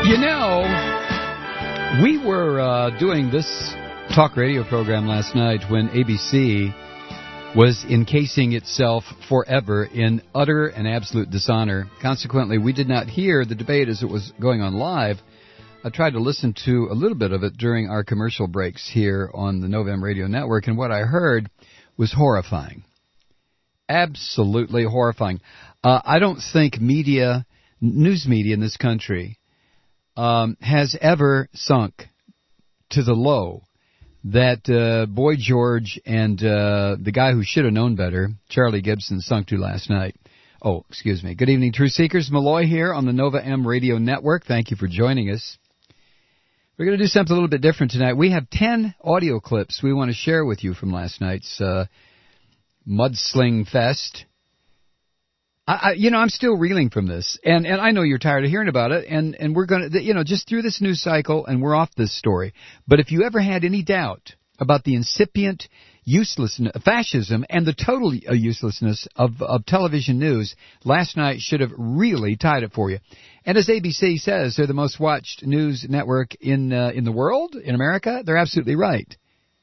You know, we were doing this talk radio program last night when ABC was encasing itself forever in utter and absolute dishonor. Consequently, we did not hear the debate as it was going on live. I tried to listen to a little bit of it during our commercial breaks here on the Novem Radio Network, and what I heard was horrifying. Absolutely horrifying. I don't think news media in this country has ever sunk to the low that Boy George and the guy who should have known better, Charlie Gibson, sunk to last night. Oh, excuse me. Good evening, Truth Seekers. Malloy here on the Nova M Radio Network. Thank you for joining us. We're going to do something a little bit different tonight. We have 10 audio clips we want to share with you from last night's Mudsling Fest. I'm still reeling from this, and I know you're tired of hearing about it, and we're going to, just through this news cycle, and we're off this story. But if you ever had any doubt about the incipient uselessness, fascism, and the total uselessness of television news, last night should have really tied it for you. And as ABC says, they're the most watched news network in the world, in America. They're absolutely right.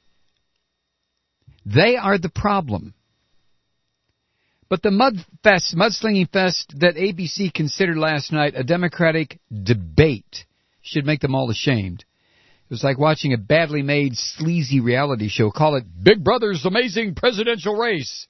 They are the problem. But the mudslinging fest that ABC considered last night a democratic debate should make them all ashamed. It was like watching a badly made, sleazy reality show. Call it Big Brother's Amazing Presidential Race.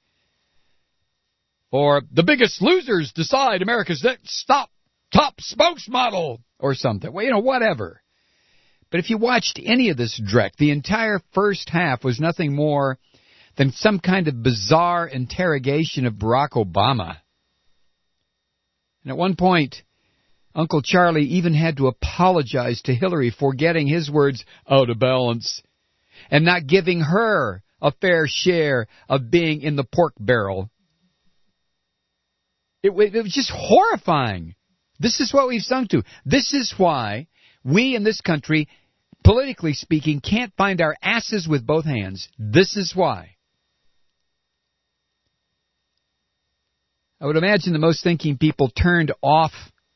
Or The Biggest Losers Decide America's Next Top Spokesmodel. Or something. Well, whatever. But if you watched any of this dreck, the entire first half was nothing more than some kind of bizarre interrogation of Barack Obama. And at one point, Uncle Charlie even had to apologize to Hillary for getting his words out of balance and not giving her a fair share of being in the pork barrel. It was just horrifying. This is what we've sunk to. This is why we in this country, politically speaking, can't find our asses with both hands. This is why. I would imagine the most thinking people turned off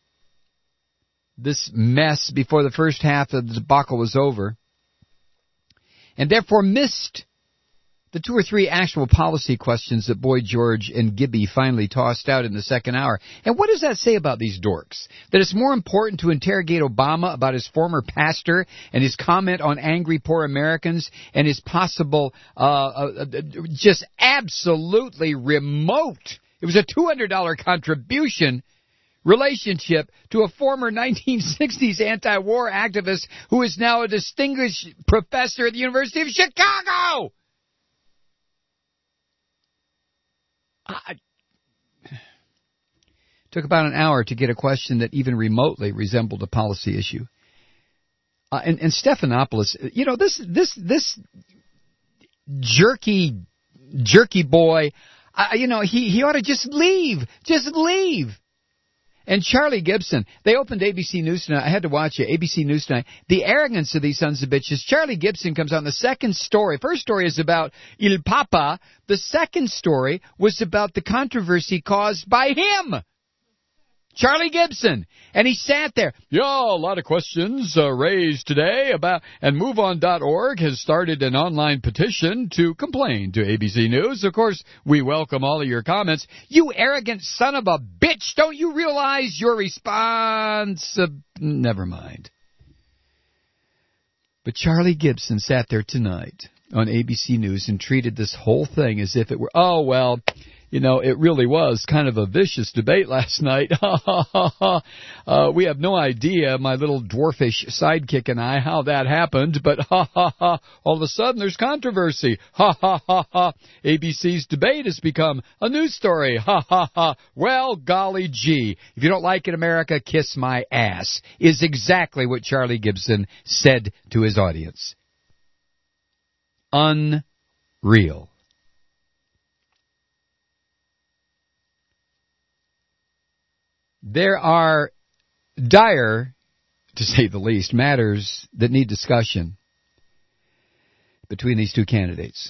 this mess before the first half of the debacle was over, and therefore missed the 2 or 3 actual policy questions that Boy George and Gibby finally tossed out in the second hour. And what does that say about these dorks? That it's more important to interrogate Obama about his former pastor and his comment on angry poor Americans and his possible just absolutely remote, it was a $200 contribution relationship to a former 1960s anti-war activist who is now a distinguished professor at the University of Chicago. Took about an hour to get a question that even remotely resembled a policy issue. And Stephanopoulos, this jerky boy, he ought to just leave. Just leave. And Charlie Gibson, they opened ABC News tonight. I had to watch it, ABC News tonight. The arrogance of these sons of bitches. Charlie Gibson comes on the second story. First story is about Il Papa. The second story was about the controversy caused by him. Charlie Gibson. And he sat there. Yeah, a lot of questions raised today about, and MoveOn.org has started an online petition to complain to ABC News. Of course, we welcome all of your comments. You arrogant son of a bitch, don't you realize your response? Never mind. But Charlie Gibson sat there tonight on ABC News and treated this whole thing as if it were, it really was kind of a vicious debate last night. We have no idea, my little dwarfish sidekick and I, how that happened, but all of a sudden there's controversy. ABC's debate has become a news story. Well, golly gee, if you don't like it, America, kiss my ass, is exactly what Charlie Gibson said to his audience. Unreal. There are dire, to say the least, matters that need discussion between these two candidates.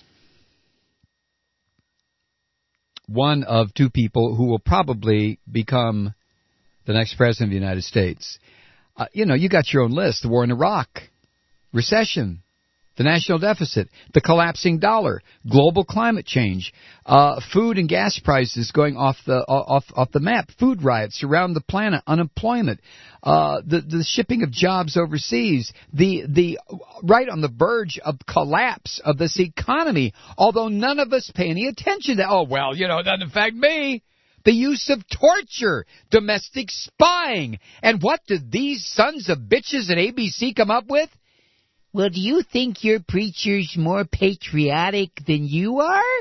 One of two people who will probably become the next president of the United States. You got your own list. The war in Iraq, recession, the national deficit, the collapsing dollar, global climate change, food and gas prices going off the map, food riots around the planet, unemployment, the shipping of jobs overseas, the right on the verge of collapse of this economy. Although none of us pay any attention to. Oh well, it doesn't affect me. The use of torture, domestic spying, and what did these sons of bitches at ABC come up with? Well, do you think your preacher's more patriotic than you are?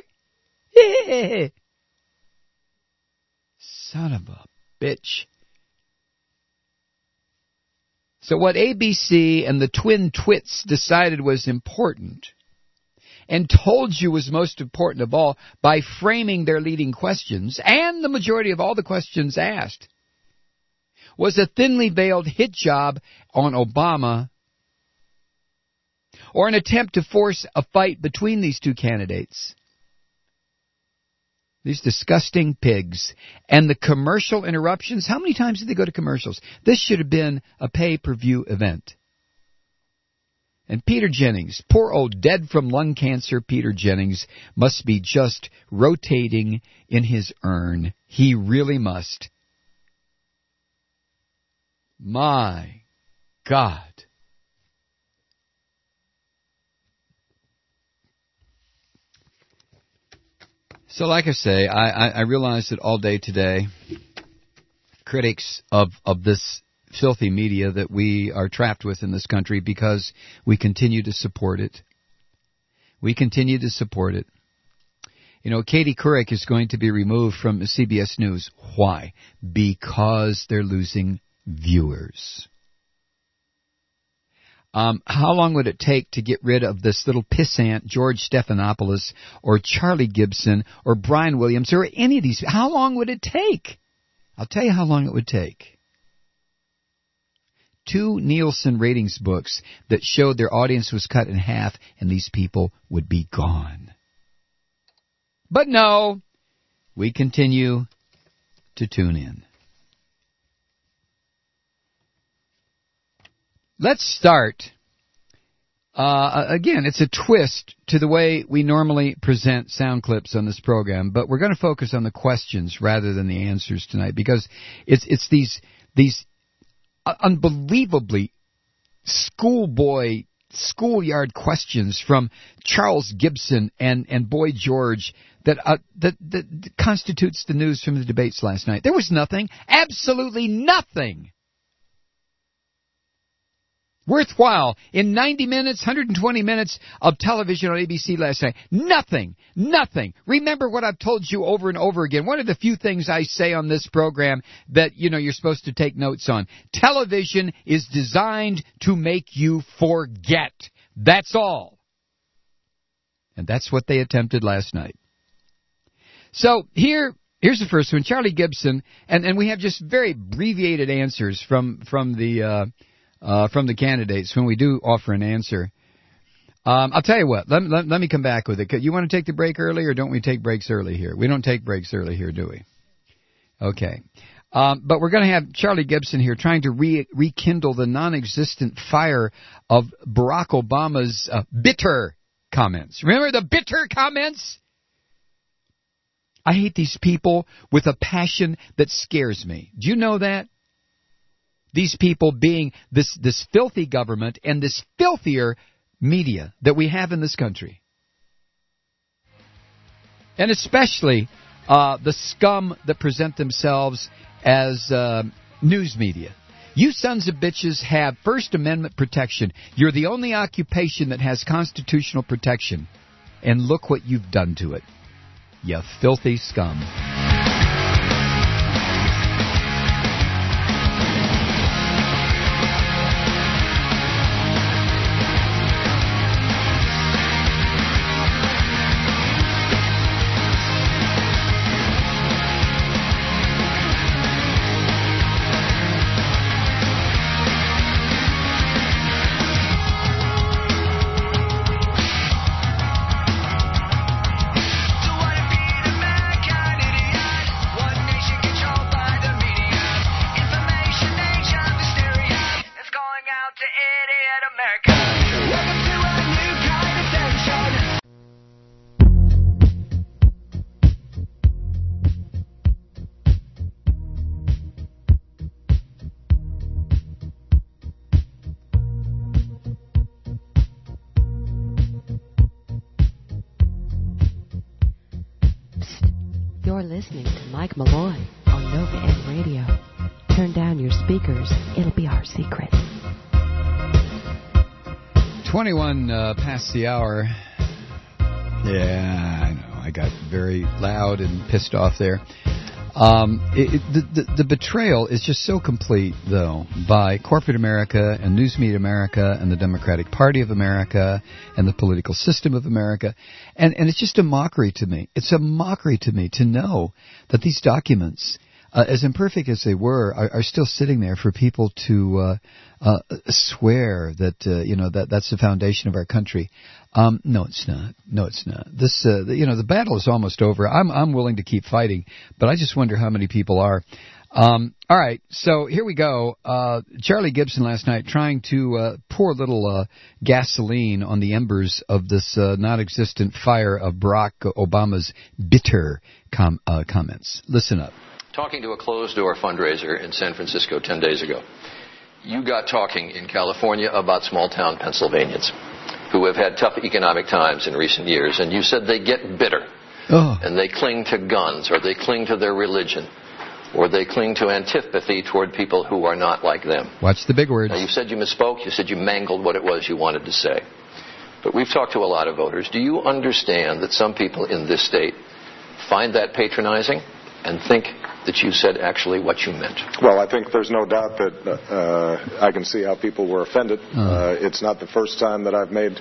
Son of a bitch. So what ABC and the Twin Twits decided was important, and told you was most important of all by framing their leading questions, and the majority of all the questions asked, was a thinly veiled hit job on Obama, or an attempt to force a fight between these two candidates. These disgusting pigs. And the commercial interruptions, how many times did they go to commercials? This should have been a pay-per-view event. And Peter Jennings, poor old dead from lung cancer Peter Jennings, must be just rotating in his urn. He really must. My God. So like I say, I realize that all day today, critics of this filthy media that we are trapped with in this country because we continue to support it. We continue to support it. Katie Couric is going to be removed from CBS News. Why? Because they're losing viewers. How long would it take to get rid of this little pissant George Stephanopoulos or Charlie Gibson or Brian Williams or any of these? How long would it take? I'll tell you how long it would take. 2 Nielsen ratings books that showed their audience was cut in half and these people would be gone. But no, we continue to tune in. Let's start. Again, it's a twist to the way we normally present sound clips on this program, but we're going to focus on the questions rather than the answers tonight because it's these unbelievably schoolyard questions from Charles Gibson and Boy George that constitutes the news from the debates last night. There was nothing, absolutely nothing worthwhile in 90 minutes, 120 minutes of television on ABC last night. Nothing. Remember what I've told you over and over again. One of the few things I say on this program that, you're supposed to take notes on. Television is designed to make you forget. That's all. And that's what they attempted last night. So here's the first one. Charlie Gibson, and we have just very abbreviated answers from the candidates when we do offer an answer. I'll tell you what. Let me come back with it. You want to take the break early, or don't we take breaks early here? We don't take breaks early here, do we? Okay. But we're going to have Charlie Gibson here trying to rekindle the non-existent fire of Barack Obama's bitter comments. Remember the bitter comments? I hate these people with a passion that scares me. Do you know that? These people being this filthy government and this filthier media that we have in this country. And especially the scum that present themselves as news media. You sons of bitches have First Amendment protection. You're the only occupation that has constitutional protection. And look what you've done to it. You filthy scum. to idiot America. Welcome to a new kind of tension. You're listening to Mike Malloy on Nova M Radio. Turn down your speakers. It'll be our secret. 21 past the hour. Yeah, I know. I got very loud and pissed off there. The betrayal is just so complete, though, by corporate America and news media America and the Democratic Party of America and the political system of America. And it's just a mockery to me. It's a mockery to me to know that these documents, as imperfect as they were, are still sitting there for people to swear that that's the foundation of our country. No, it's not. No, it's not. This the battle is almost over. I'm willing to keep fighting, but I just wonder how many people are. All right, so here we go. Charlie Gibson last night trying to pour a little gasoline on the embers of this non-existent fire of Barack Obama's bitter comments. Listen up. Talking to a closed-door fundraiser in San Francisco 10 days ago, you got talking in California about small-town Pennsylvanians who have had tough economic times in recent years, and you said they get bitter, and they cling to guns, or they cling to their religion, or they cling to antipathy toward people who are not like them. Watch the big words. Now, you said you misspoke. You said you mangled what it was you wanted to say. But we've talked to a lot of voters. Do you understand that some people in this state find that patronizing and think that you said actually what you meant? Well, I think there's no doubt that I can see how people were offended. It's not the first time that I've made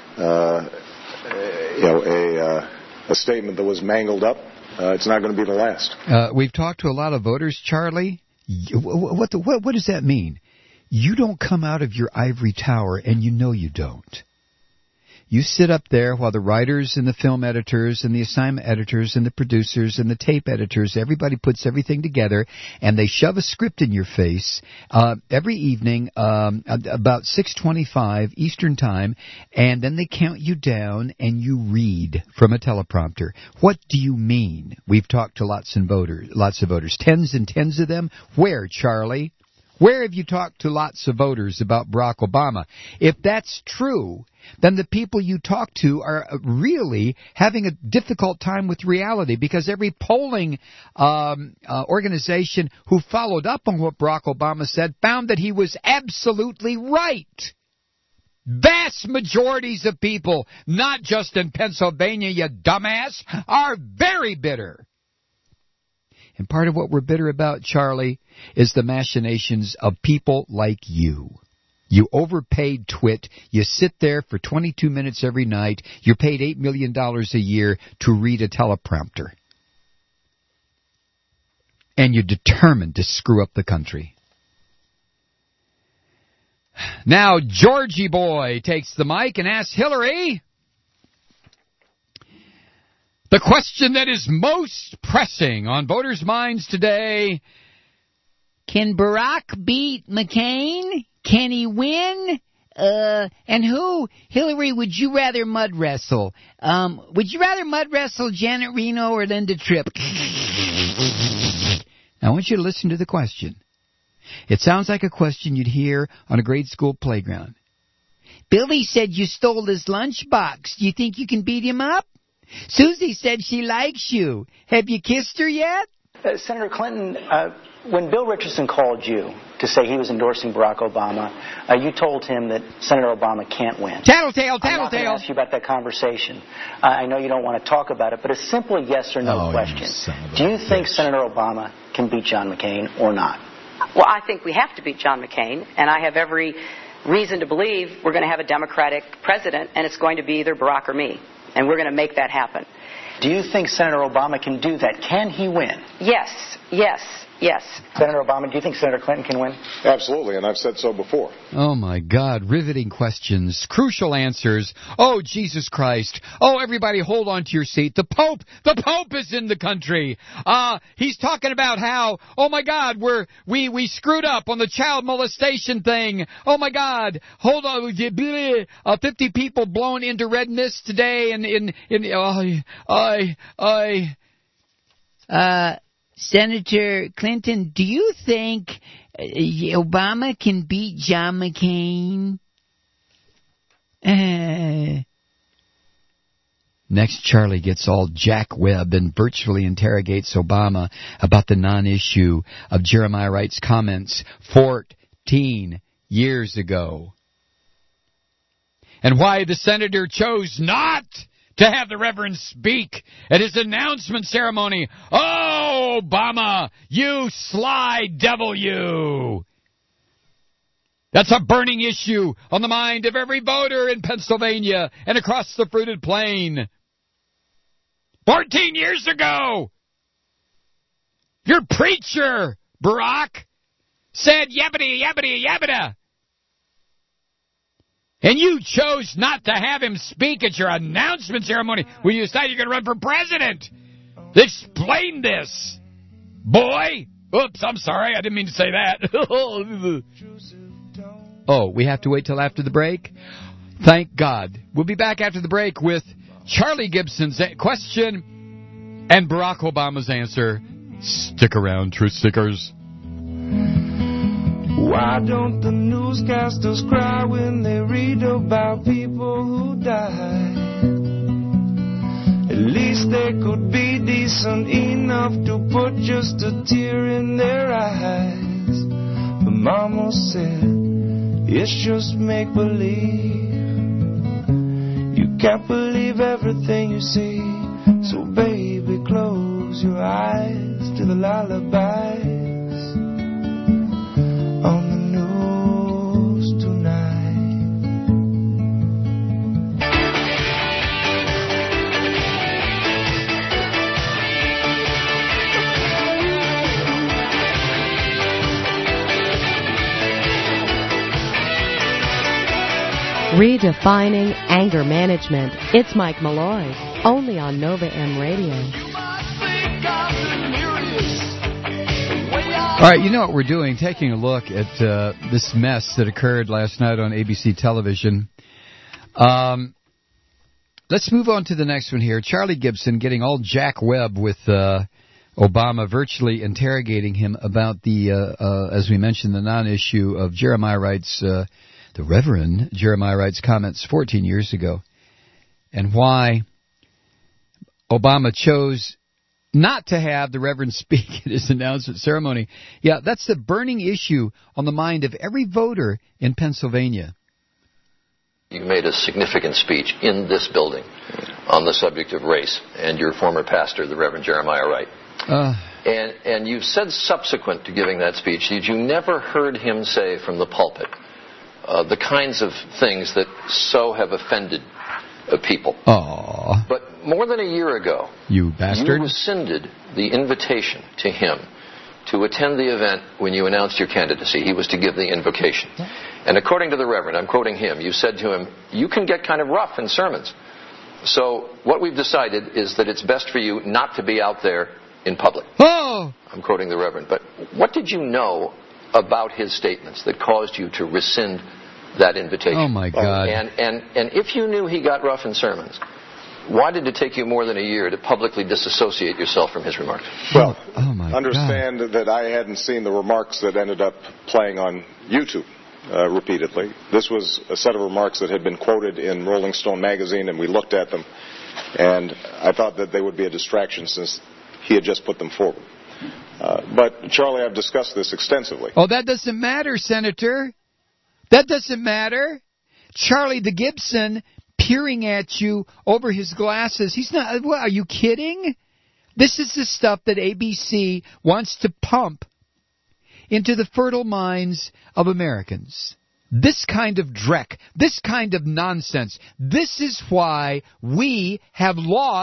a statement that was mangled up. It's not going to be the last. We've talked to a lot of voters, Charlie. What does that mean? You don't come out of your ivory tower, and you know you don't. You sit up there while the writers and the film editors and the assignment editors and the producers and the tape editors, everybody puts everything together, and they shove a script in your face every evening about 6:25 Eastern Time, and then they count you down and you read from a teleprompter. What do you mean? We've talked to lots of voters, tens and tens of them. Where, Charlie? Where have you talked to lots of voters about Barack Obama? If that's true, then the people you talk to are really having a difficult time with reality, because every polling organization who followed up on what Barack Obama said found that he was absolutely right. Vast majorities of people, not just in Pennsylvania, you dumbass, are very bitter. And part of what we're bitter about, Charlie, is the machinations of people like you. You overpaid twit. You sit there for 22 minutes every night. You're paid $8 million a year to read a teleprompter. And you're determined to screw up the country. Now, Georgie Boy takes the mic and asks Hillary the question that is most pressing on voters' minds today: can Barack beat McCain? Can he win? And who, Hillary, would you rather mud wrestle? Would you rather mud wrestle Janet Reno or Linda Tripp? Now, I want you to listen to the question. It sounds like a question you'd hear on a grade school playground. Billy said you stole his lunchbox. Do you think you can beat him up? Susie said she likes you. Have you kissed her yet? Senator Clinton, when Bill Richardson called you to say he was endorsing Barack Obama, you told him that Senator Obama can't win. Tattletale, tattletale. I'm not going to ask you about that conversation. I know you don't want to talk about it, but a simple yes or no question. Do you think Senator Obama can beat John McCain or not? Well, I think we have to beat John McCain, and I have every reason to believe we're going to have a Democratic president, and it's going to be either Barack or me. And we're going to make that happen. Do you think Senator Obama can do that? Can he win? Yes, yes. Yes. Senator Obama, do you think Senator Clinton can win? Absolutely, and I've said so before. Oh, my God. Riveting questions. Crucial answers. Oh, Jesus Christ. Oh, everybody hold on to your seat. The Pope is in the country. He's talking about how, oh, my God, we screwed up on the child molestation thing. Oh, my God. Hold on. 50 people blown into red mist today Senator Clinton, do you think Obama can beat John McCain? Next, Charlie gets all Jack Webb and virtually interrogates Obama about the non-issue of Jeremiah Wright's comments 14 years ago. And why the senator chose not to have the Reverend speak at his announcement ceremony. Oh, Obama, you sly devil, you! That's a burning issue on the mind of every voter in Pennsylvania and across the fruited plain. 14 years ago, your preacher, Barack, said yabbity, yabbity, yabbida. And you chose not to have him speak at your announcement ceremony when you decided you're going to run for president. Explain this, boy. Oops, I'm sorry. I didn't mean to say that. Oh, we have to wait till after the break? Thank God. We'll be back after the break with Charlie Gibson's question and Barack Obama's answer. Stick around, truth stickers. Why don't the newscasters cry when they read about people who died? At least they could be decent enough to put just a tear in their eyes. But Mama said, it's just make-believe. You can't believe everything you see. So baby, close your eyes to the lullabies on the news tonight. Redefining anger management. It's Mike Malloy, only on Nova M Radio. All right, you know what we're doing? Taking a look at this mess that occurred last night on ABC television. Let's move on to the next one here. Charlie Gibson getting all Jack Webb with Obama, virtually interrogating him about the, as we mentioned, the non-issue of Jeremiah Wright's, the Reverend Jeremiah Wright's comments 14 years ago, and why Obama chose not to have the Reverend speak at his announcement ceremony. Yeah, that's the burning issue on the mind of every voter in Pennsylvania. You made a significant speech in this building on the subject of race, and your former pastor, the Reverend Jeremiah Wright. And you said subsequent to giving that speech that you never heard him say from the pulpit the kinds of things that so have offended people. Aww. But more than a year ago, you bastard, you rescinded the invitation to him to attend the event when you announced your candidacy. He was to give the invocation. And according to the Reverend, I'm quoting him, you said to him, you can get kind of rough in sermons. So what we've decided is that it's best for you not to be out there in public. Oh! I'm quoting the Reverend. But what did you know about his statements that caused you to rescind that invitation? Oh, my God. And if you knew he got rough in sermons, why did it take you more than a year to publicly disassociate yourself from his remarks? Well, my understand God. that I hadn't seen the remarks that ended up playing on YouTube repeatedly. This was a set of remarks that had been quoted in Rolling Stone magazine, and we looked at them, and I thought that they would be a distraction since he had just put them forward. But, Charlie, I've discussed this extensively. Oh, that doesn't matter, Senator. That doesn't matter. Charlie the Gibson peering at you over his glasses. He's not. What, are you kidding? This is the stuff that ABC wants to pump into the fertile minds of Americans. This kind of dreck, this kind of nonsense. This is why we have lost the fight. Not the battle, but the fight.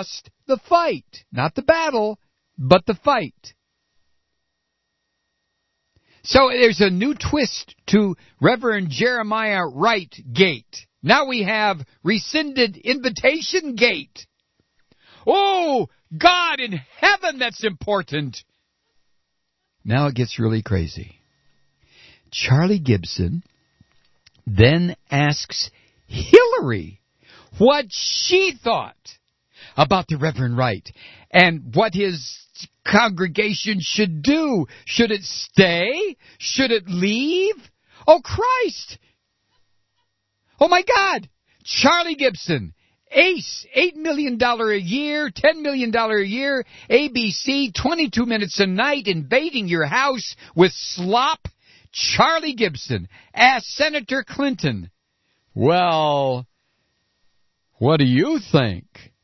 So there's a new twist to Reverend Jeremiah Wright Gate. Now we have rescinded invitation gate. Oh, God in heaven, that's important. Now it gets really crazy. Charlie Gibson then asks Hillary what she thought about the Reverend Wright and what his congregation should do. Should it stay? Should it leave? Oh, Christ! Oh, my God! Charlie Gibson, ace, $8 million a year, $10 million a year, ABC, 22 minutes a night, invading your house with slop. Charlie Gibson asked Senator Clinton, well, what do you think?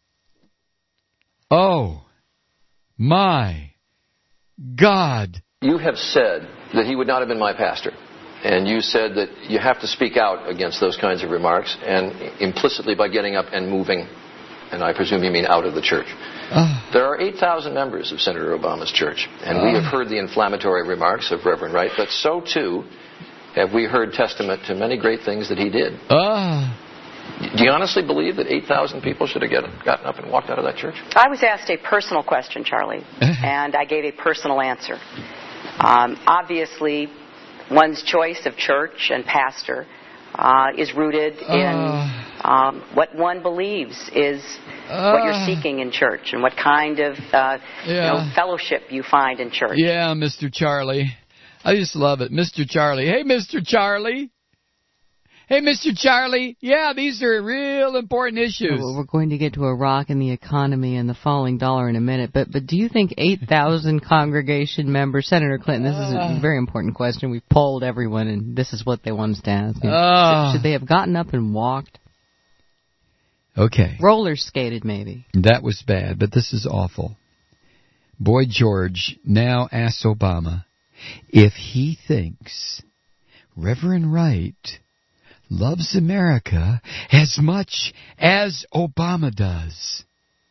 Oh, my God. You have said that he would not have been my pastor. And you said that you have to speak out against those kinds of remarks, and implicitly by getting up and moving, and I presume you mean out of the church. There are 8,000 members of Senator Obama's church, and we have heard the inflammatory remarks of Reverend Wright, but so too have we heard testament to many great things that he did. Do you honestly believe that 8,000 people should have gotten up and walked out of that church? I was asked a personal question, Charlie, and I gave a personal answer. Obviously, one's choice of church and pastor is rooted in what one believes is what you're seeking in church and what kind of fellowship you find in church. Yeah, Mr. Charlie. I just love it. Mr. Charlie. Hey, Mr. Charlie. Hey, Mr. Charlie. Yeah, these are real important issues. Well, we're going to get to Iraq and the economy and the falling dollar in a minute, but do you think 8,000 congregation members, Senator Clinton, this is a very important question. We've polled everyone, and this is what they want us to ask. Should they have gotten up and walked? Okay. Roller skated, maybe. That was bad, but this is awful. Boy George now asks Obama if he thinks Reverend Wright loves America as much as Obama does.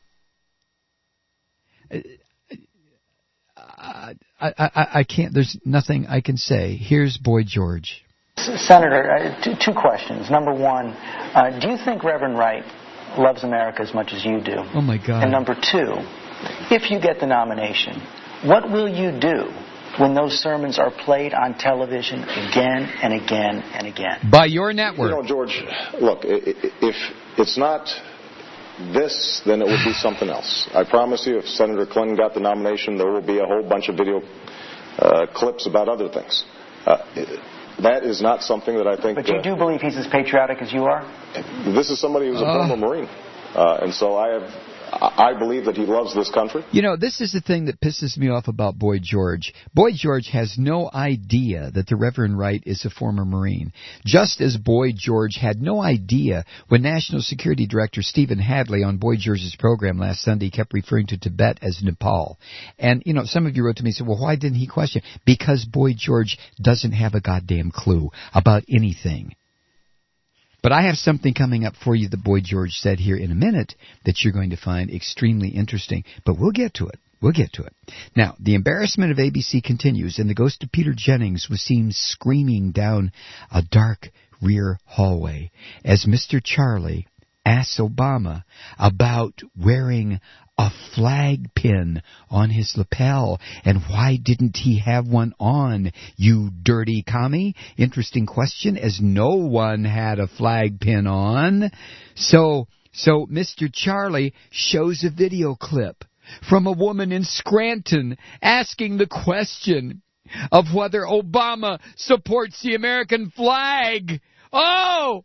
I can't, there's nothing I can say. Here's Boy George. Senator, two questions. Number one, do you think Reverend Wright loves America as much as you do? Oh, my God. And number two, if you get the nomination, what will you do when those sermons are played on television again and again and again? By your network. You know, George, look, if it's not this, then it would be something else. I promise you, if Senator Clinton got the nomination, there will be a whole bunch of video clips about other things. That is not something that I think... But you do believe he's as patriotic as you are? This is somebody who's a former Marine. And so I believe that he loves this country. You know, this is the thing that pisses me off about Boy George. Boy George has no idea that the Reverend Wright is a former Marine. Just as Boy George had no idea when National Security Director Stephen Hadley on Boy George's program last Sunday kept referring to Tibet as Nepal. And, you know, some of you wrote to me and said, well, why didn't he question? Because Boy George doesn't have a goddamn clue about anything. But I have something coming up for you that Boy George said here in a minute that you're going to find extremely interesting. But we'll get to it. We'll get to it. Now, the embarrassment of ABC continues, and the ghost of Peter Jennings was seen screaming down a dark rear hallway as Mr. Charlie asked Obama about wearing a flag pin on his lapel, and why didn't he have one on, you dirty commie? Interesting question, as no one had a flag pin on. So Mr. Charlie shows a video clip from a woman in Scranton asking the question of whether Obama supports the American flag. Oh!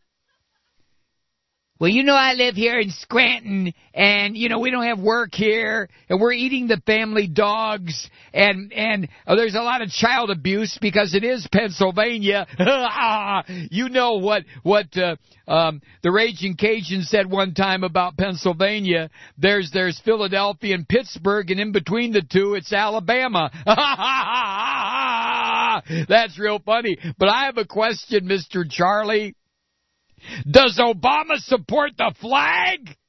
Well, you know, I live here in Scranton, and, you know, we don't have work here, and we're eating the family dogs, and there's a lot of child abuse because it is Pennsylvania. You know what the Raging Cajun said one time about Pennsylvania. There's Philadelphia and Pittsburgh, and in between the two, it's Alabama. That's real funny. But I have a question, Mr. Charlie. Does Obama support the flag?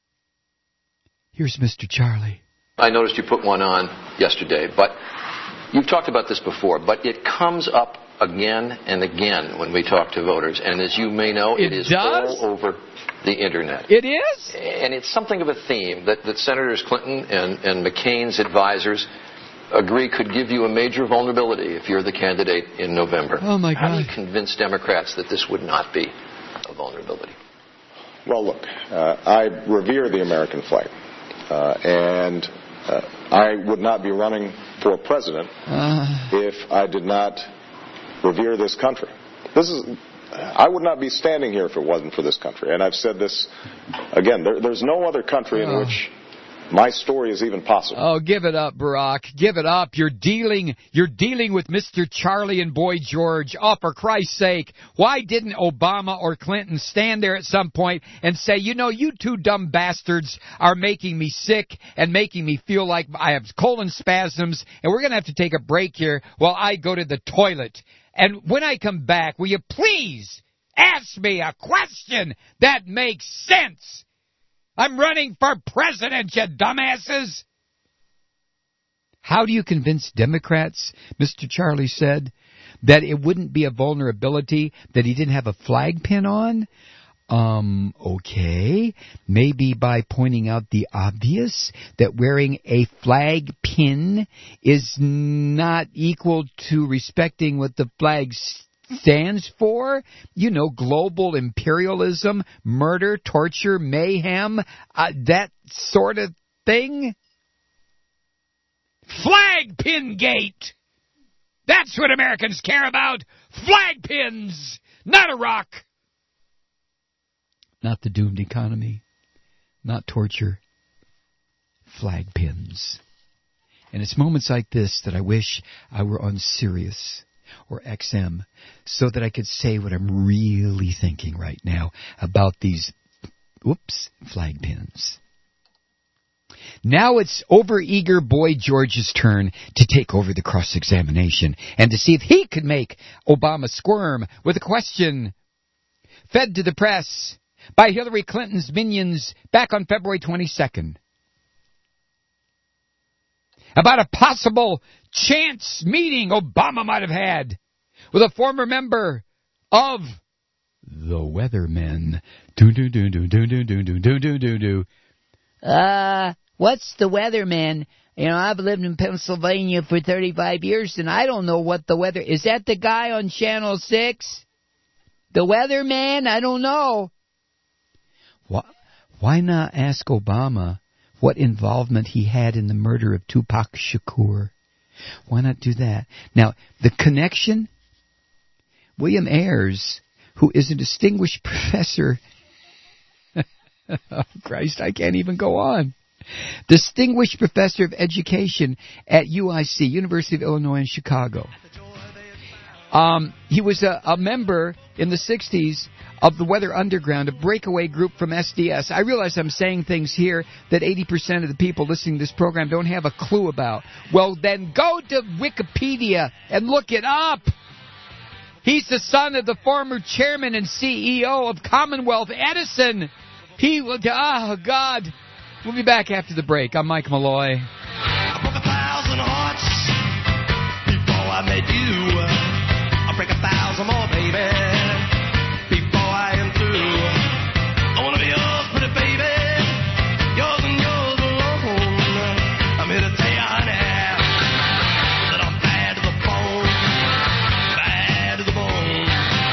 Here's Mr. Charlie. I noticed you put one on yesterday, but You've talked about this before, but it comes up again and again when we talk to voters. And as you may know, it is all over the Internet. It is? And it's something of a theme that Senators Clinton and McCain's advisors agree could give you a major vulnerability if you're the candidate in November. Oh, my God. How do you convince Democrats that this would not be a vulnerability? Well, look, I revere the American flag, and I would not be running for president if I did not revere this country. I would not be standing here if it wasn't for this country. And I've said this again, there's no other country in which my story is even possible. Oh, give it up, Barack. Give it up. You're dealing with Mr. Charlie and Boy George. Oh, for Christ's sake. Why didn't Obama or Clinton stand there at some point and say, you know, you two dumb bastards are making me sick and making me feel like I have colon spasms, and we're going to have to take a break here while I go to the toilet. And when I come back, will you please ask me a question that makes sense? I'm running for president, you dumbasses! How do you convince Democrats, Mr. Charlie said, that it wouldn't be a vulnerability that he didn't have a flag pin on? Okay. Maybe by pointing out the obvious, that wearing a flag pin is not equal to respecting what the flag stands for, you know, global imperialism, murder, torture, mayhem, that sort of thing. Flag pin gate! That's what Americans care about! Flag pins! Not Iraq! Not the doomed economy. Not torture. Flag pins. And it's moments like this that I wish I were on Sirius or XM, so that I could say what I'm really thinking right now about these, flag pins. Now it's overeager Boy George's turn to take over the cross-examination and to see if he could make Obama squirm with a question fed to the press by Hillary Clinton's minions back on February 22nd. About a possible chance meeting Obama might have had with a former member of the Weathermen. What's the Weathermen? You know, I've lived in Pennsylvania for 35 years, and I don't know what the weather... Is that the guy on Channel 6? The Weatherman? I don't know. Why not ask Obama what involvement he had in the murder of Tupac Shakur? Why not do that? Now, the connection, William Ayers, who is a distinguished professor, oh, Christ, I can't even go on. Distinguished professor of education at UIC, University of Illinois in Chicago. He was a member in the 60s of the Weather Underground, a breakaway group from SDS. I realize I'm saying things here that 80% of the people listening to this program don't have a clue about. Well, then go to Wikipedia and look it up. He's the son of the former chairman and CEO of Commonwealth Edison. Oh, God. We'll be back after the break. I'm Mike Malloy. I broke 1,000 hearts before I met you. I'll break 1,000 more, baby, before I am through. I want to be yours, pretty baby, yours and yours alone. I'm here to tell you, honey, that I'm bad to the bone, bad to the bone,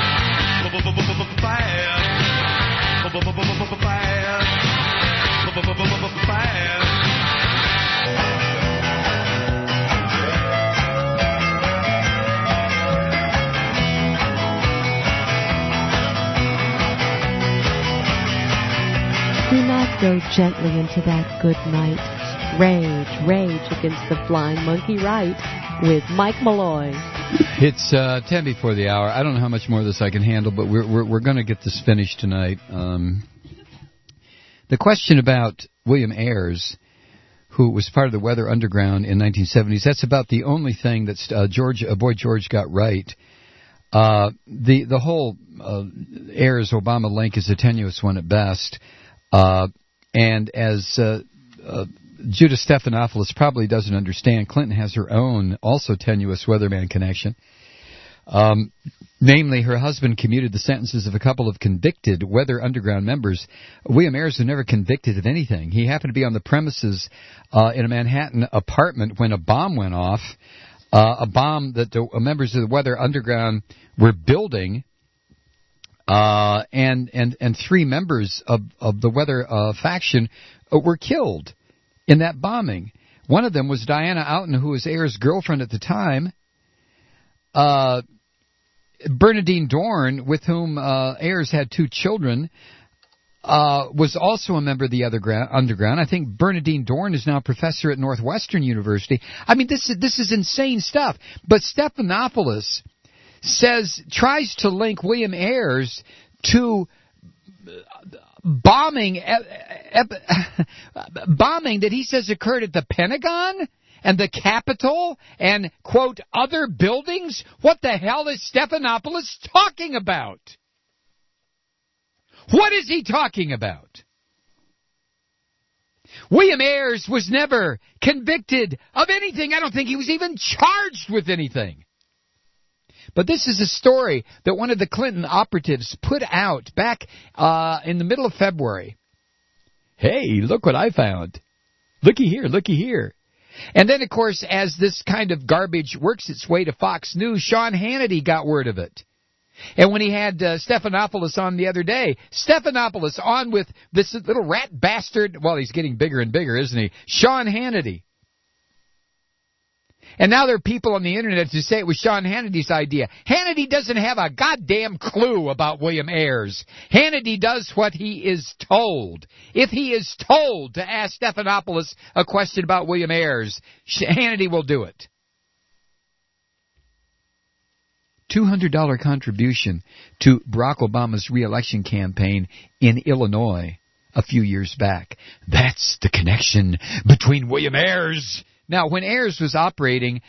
Do not go gently into that good night. Rage against the flying monkey right with Mike Malloy. It's 10 before the hour. I don't know how much more of this I can handle, but we're going to get this finished tonight. The question about William Ayers, who was part of the Weather Underground in 1970s, that's about the only thing that Boy George got right. The whole Ayers-Obama link is a tenuous one at best. And as Judah Stephanopoulos probably doesn't understand. Clinton has her own, also tenuous weatherman connection. Namely, her husband commuted the sentences of a couple of convicted Weather Underground members. William Ayers was never convicted of anything. He happened to be on the premises in a Manhattan apartment when a bomb went off, a bomb that the members of the Weather Underground were building, and 3 members of the Weather faction were killed in that bombing. One of them was Diana Oughton, who was Ayers' girlfriend at the time. Bernadine Dorn, with whom Ayers had 2 children, was also a member of the Underground. I think Bernadine Dorn is now a professor at Northwestern University. I mean, this is insane stuff. But Stephanopoulos tries to link William Ayers to bombing that he says occurred at the Pentagon and the Capitol and, quote, other buildings? What the hell is Stephanopoulos talking about? What is he talking about? William Ayers was never convicted of anything. I don't think he was even charged with anything. But this is a story that one of the Clinton operatives put out back in the middle of February. Hey, look what I found. Looky here, looky here. And then, of course, as this kind of garbage works its way to Fox News, Sean Hannity got word of it. And when he had Stephanopoulos on the other day, Stephanopoulos on with this little rat bastard, well, he's getting bigger and bigger, isn't he? Sean Hannity. And now there are people on the internet who say it was Sean Hannity's idea. Hannity doesn't have a goddamn clue about William Ayers. Hannity does what he is told. If he is told to ask Stephanopoulos a question about William Ayers, Hannity will do it. $200 contribution to Barack Obama's re-election campaign in Illinois a few years back. That's the connection between William Ayers. Now, when Ayers was operating,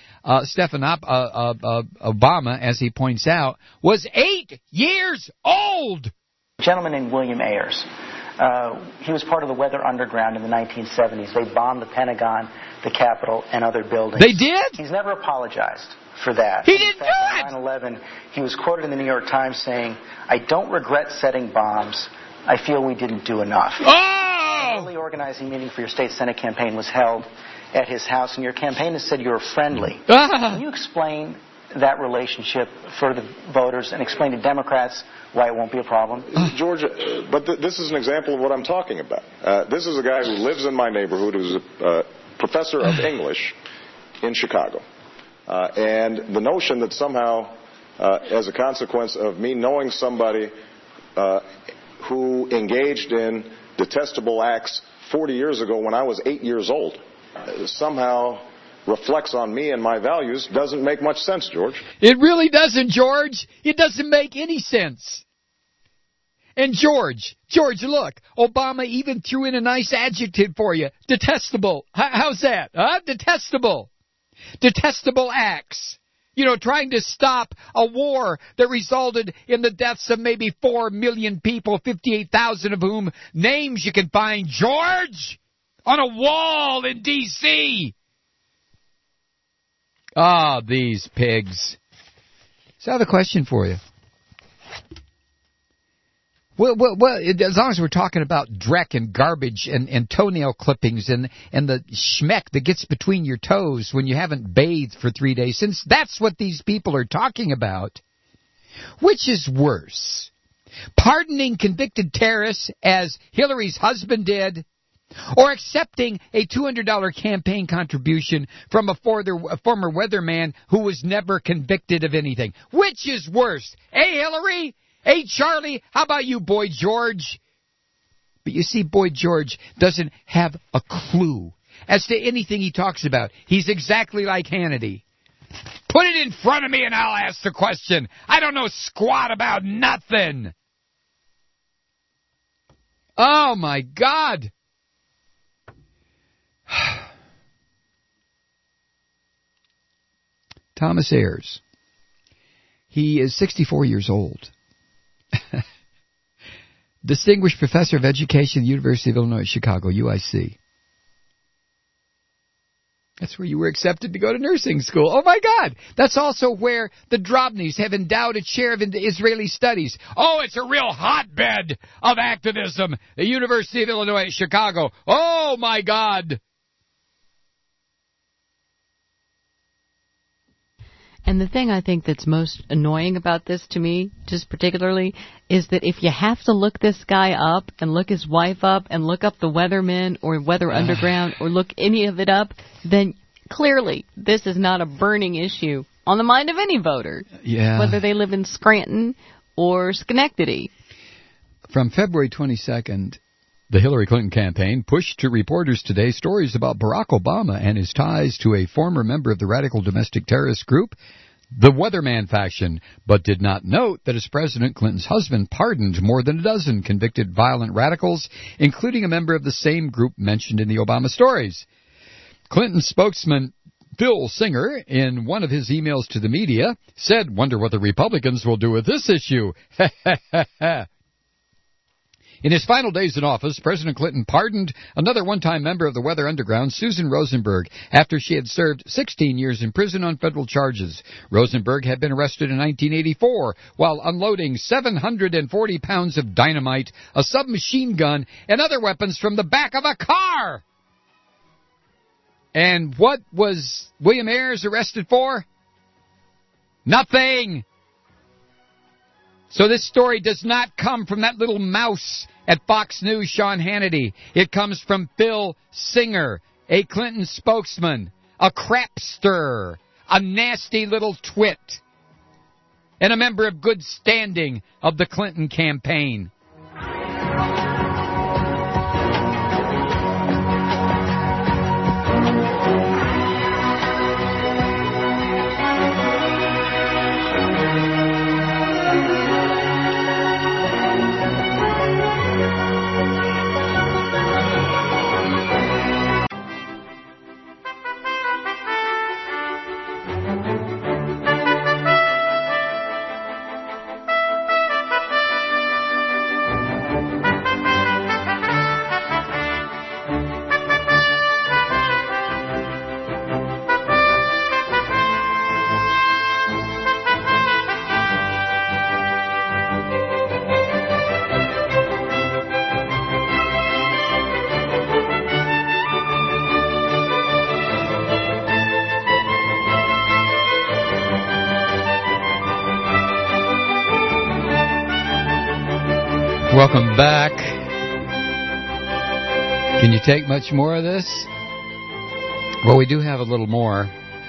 Obama, as he points out, was 8 years old. A gentleman named William Ayers. He was part of the Weather Underground in the 1970s. They bombed the Pentagon, the Capitol, and other buildings. They did? He's never apologized for that. He didn't do it! On 9/11, he was quoted in the New York Times saying, "I don't regret setting bombs. I feel we didn't do enough." Oh! An early organizing meeting for your state Senate campaign was held at his house, and your campaign has said you were friendly. Can you explain that relationship for the voters and explain to Democrats why it won't be a problem? George, but this is an example of what I'm talking about. This is a guy who lives in my neighborhood, who's a professor of English in Chicago. And the notion that somehow, as a consequence of me knowing somebody who engaged in detestable acts 40 years ago when I was 8 years old, somehow reflects on me and my values doesn't make much sense, George. It really doesn't, George. It doesn't make any sense. And George, look, Obama even threw in a nice adjective for you. Detestable. How's that? Huh? Detestable. Detestable acts. You know, trying to stop a war that resulted in the deaths of maybe 4 million people, 58,000 of whom names you can find, George, on a wall in D.C. Ah, these pigs. So I have a question for you. Well, as long as we're talking about dreck and garbage and toenail clippings and the schmeck that gets between your toes when you haven't bathed for 3 days, since that's what these people are talking about, which is worse? Pardoning convicted terrorists, as Hillary's husband did, or accepting a $200 campaign contribution from a former weatherman who was never convicted of anything? Which is worse? Hey, Hillary? Hey, Charlie, how about you, Boy George? But you see, Boy George doesn't have a clue as to anything he talks about. He's exactly like Hannity. Put it in front of me and I'll ask the question. I don't know squat about nothing. Oh, my God. Thomas Ayers. He is 64 years old. Distinguished Professor of Education at the University of Illinois, Chicago, UIC. That's where you were accepted to go to nursing school. Oh, my God. That's also where the Drobnys have endowed a chair of Israeli studies. Oh, it's a real hotbed of activism. The University of Illinois at Chicago. Oh, my God. And the thing I think that's most annoying about this to me, just particularly, is that if you have to look this guy up and look his wife up and look up the Weathermen or Weather Underground or look any of it up, then clearly this is not a burning issue on the mind of any voter, whether they live in Scranton or Schenectady. From February 22nd, the Hillary Clinton campaign pushed to reporters today stories about Barack Obama and his ties to a former member of the radical domestic terrorist group, the Weatherman faction, but did not note that as President, Clinton's husband pardoned more than a dozen convicted violent radicals, including a member of the same group mentioned in the Obama stories. Clinton spokesman Phil Singer, in one of his emails to the media, said, "Wonder what the Republicans will do with this issue." In his final days in office, President Clinton pardoned another one-time member of the Weather Underground, Susan Rosenberg, after she had served 16 years in prison on federal charges. Rosenberg had been arrested in 1984 while unloading 740 pounds of dynamite, a submachine gun, and other weapons from the back of a car. And what was William Ayers arrested for? Nothing. So this story does not come from that little mouse at Fox News, Sean Hannity. It comes from Phil Singer, a Clinton spokesman, a crapster, a nasty little twit, and a member of good standing of the Clinton campaign. Welcome back. Can you take much more of this? Well, we do have a little more.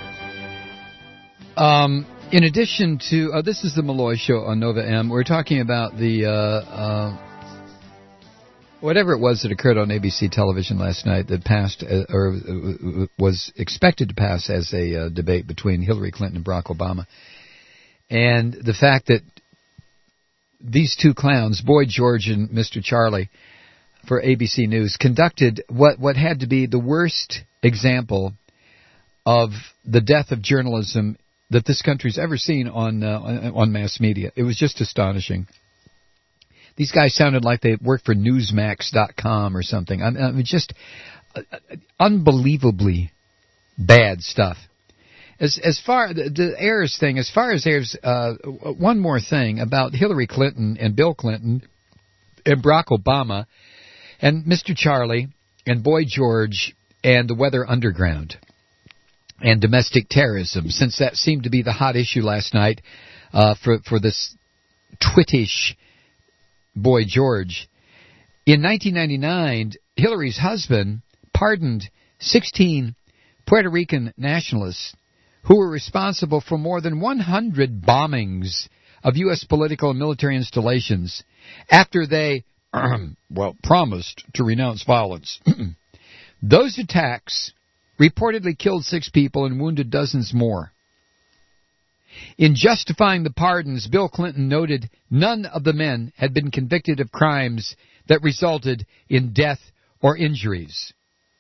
In addition to, this is the Malloy Show on Nova M. We're talking about the, whatever it was that occurred on ABC television last night that passed, or was expected to pass as a debate between Hillary Clinton and Barack Obama. And the fact that these two clowns, Boy George and Mr. Charlie, for ABC News, conducted what had to be the worst example of the death of journalism that this country's ever seen on mass media. It was just astonishing. These guys sounded like they worked for Newsmax.com or something. I mean, just unbelievably bad stuff. As far the Ayers thing, as far as Ayers, one more thing about Hillary Clinton and Bill Clinton and Barack Obama and Mr. Charlie and Boy George and the Weather Underground and domestic terrorism, since that seemed to be the hot issue last night for this twittish Boy George. In 1999, Hillary's husband pardoned 16 Puerto Rican nationalists who were responsible for more than 100 bombings of U.S. political and military installations after they, promised to renounce violence. Those attacks reportedly killed 6 people and wounded dozens more. In justifying the pardons, Bill Clinton noted none of the men had been convicted of crimes that resulted in death or injuries.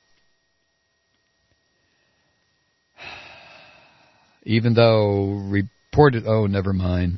Even though reported, never mind.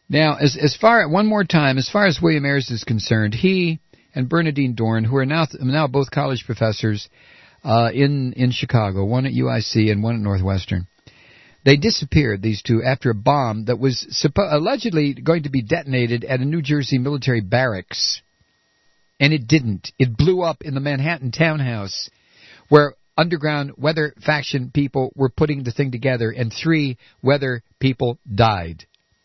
Now, as far as William Ayers is concerned, he and Bernadine Dorn, who are now both college professors in Chicago, one at UIC and one at Northwestern, they disappeared, these two, after a bomb that was allegedly going to be detonated at a New Jersey military barracks. And it didn't. It blew up in the Manhattan townhouse where underground weather faction people were putting the thing together, and 3 weather people died.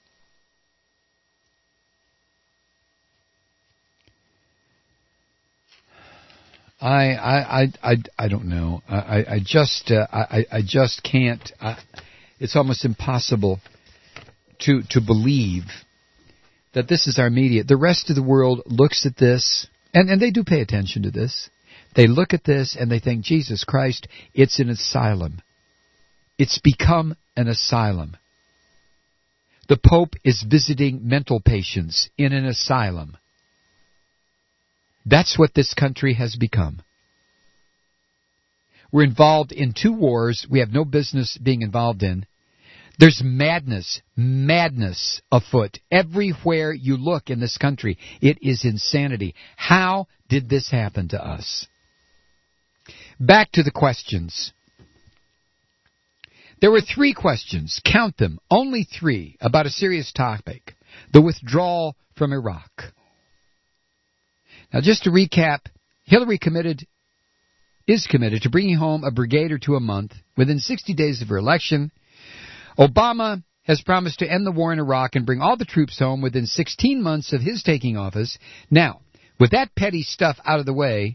I don't know. I just can't. It's almost impossible to believe that this is our media. The rest of the world looks at this, and they do pay attention to this. They look at this and they think, Jesus Christ, it's an asylum. It's become an asylum. The Pope is visiting mental patients in an asylum. That's what this country has become. We're involved in 2 wars we have no business being involved in. There's madness afoot. Everywhere you look in this country, it is insanity. How did this happen to us? Back to the questions. There were 3 questions, count them, only 3, about a serious topic, the withdrawal from Iraq. Now, just to recap, Hillary is committed to bringing home a brigade or 2 a month within 60 days of her election. Obama has promised to end the war in Iraq and bring all the troops home within 16 months of his taking office. Now, with that petty stuff out of the way,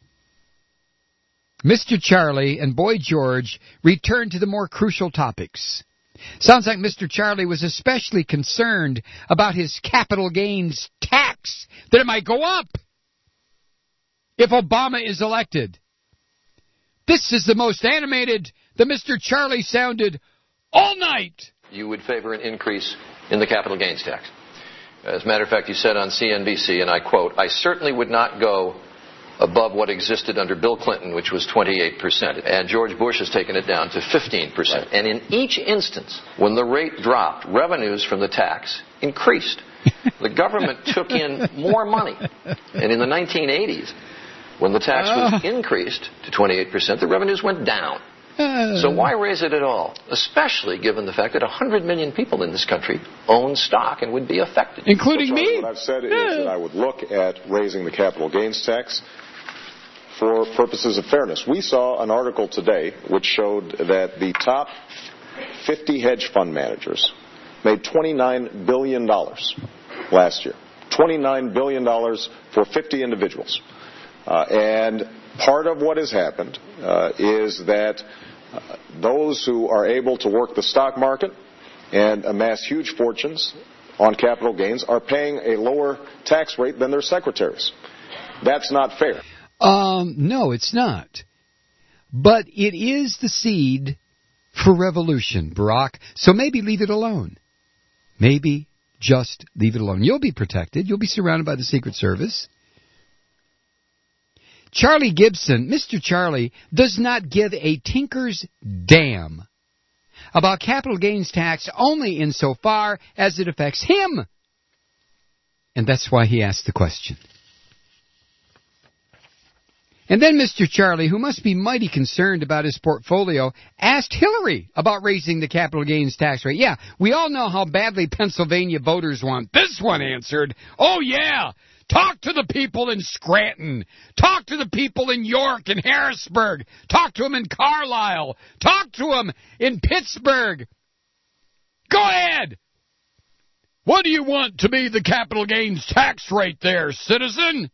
Mr. Charlie and Boy George return to the more crucial topics. Sounds like Mr. Charlie was especially concerned about his capital gains tax, that it might go up if Obama is elected. This is the most animated that Mr. Charlie sounded all night. You would favor an increase in the capital gains tax. As a matter of fact, you said on CNBC, and I quote, "I certainly would not go above what existed under Bill Clinton, which was 28%. And George Bush has taken it down to 15%. And in each instance, when the rate dropped, revenues from the tax increased. The government took in more money. And in the 1980s, when the tax was increased to 28%, the revenues went down. So why raise it at all? Especially given the fact that 100 million people in this country own stock and would be affected. Including me? What I've said is that I would look at raising the capital gains tax for purposes of fairness. We saw an article today which showed that the top 50 hedge fund managers made $29 billion last year. $29 billion for 50 individuals. And part of what has happened is that those who are able to work the stock market and amass huge fortunes on capital gains are paying a lower tax rate than their secretaries. That's not fair. No, it's not. But it is the seed for revolution, Barack. So maybe leave it alone. Maybe just leave it alone. You'll be protected. You'll be surrounded by the Secret Service. Charlie Gibson, Mr. Charlie, does not give a tinker's damn about capital gains tax only insofar as it affects him. And that's why he asked the question. And then Mr. Charlie, who must be mighty concerned about his portfolio, asked Hillary about raising the capital gains tax rate. Yeah, we all know how badly Pennsylvania voters want this one answered. Oh, yeah. Talk to the people in Scranton. Talk to the people in York and Harrisburg. Talk to them in Carlisle. Talk to them in Pittsburgh. Go ahead. What do you want to be the capital gains tax rate there, citizen?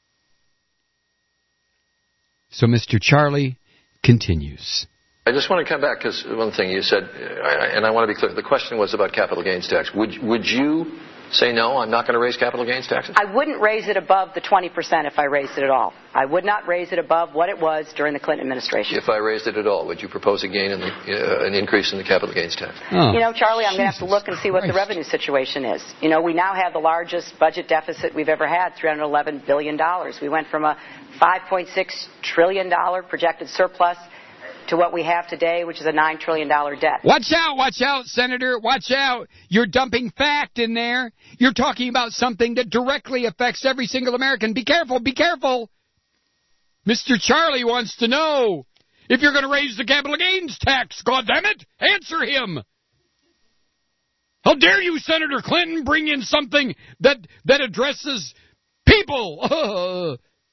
So Mr. Charlie continues. I just want to come back because one thing you said, and I want to be clear, the question was about capital gains tax. Would you say no, I'm not going to raise capital gains taxes? I wouldn't raise it above the 20% if I raised it at all. I would not raise it above what it was during the Clinton administration. If I raised it at all, would you propose an increase in the capital gains tax? Oh, you know, Charlie, I'm going to have to look and see what the revenue situation is. You know, we now have the largest budget deficit we've ever had, $311 billion. We went from a $5.6 trillion projected surplus to what we have today, which is a $9 trillion debt. Watch out, Senator, watch out. You're dumping fact in there. You're talking about something that directly affects every single American. Be careful, be careful. Mr. Charlie wants to know if you're going to raise the capital gains tax. Goddammit, answer him. How dare you, Senator Clinton, bring in something that addresses people?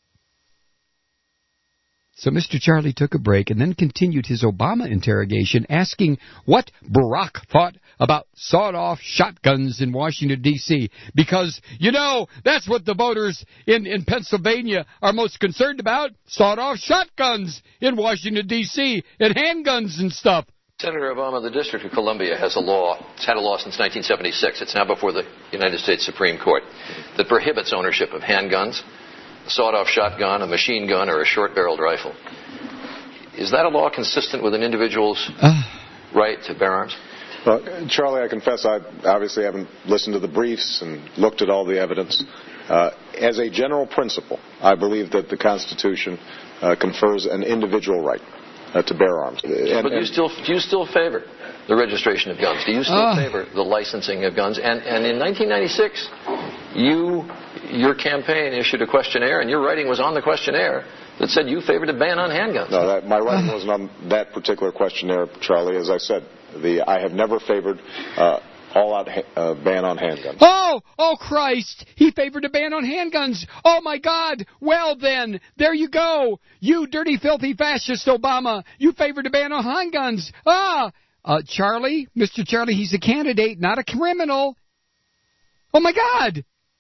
So Mr. Charlie took a break and then continued his Obama interrogation, asking what Barack thought about sawed-off shotguns in Washington, D.C., because, you know, that's what the voters in Pennsylvania are most concerned about, sawed-off shotguns in Washington, D.C., and handguns and stuff. Senator Obama, the District of Columbia has a law. It's had a law since 1976. It's now before the United States Supreme Court that prohibits ownership of handguns, a sawed-off shotgun, a machine gun, or a short-barreled rifle. Is that a law consistent with an individual's right to bear arms? Well, Charlie, I confess I obviously haven't listened to the briefs and looked at all the evidence. As a general principle, I believe that the Constitution confers an individual right to bear arms. But do you still favor the registration of guns? Do you still favor the licensing of guns? And in 1996, your campaign issued a questionnaire, and your writing was on the questionnaire that said you favored a ban on handguns. No, my writing wasn't on that particular questionnaire, Charlie. As I said, I have never favored all-out ban on handguns. Oh, Christ! He favored a ban on handguns. Oh, my God! Well, then, there you go. You dirty, filthy fascist Obama. You favored a ban on handguns. Charlie, Mr. Charlie, he's a candidate, not a criminal. Oh, my God!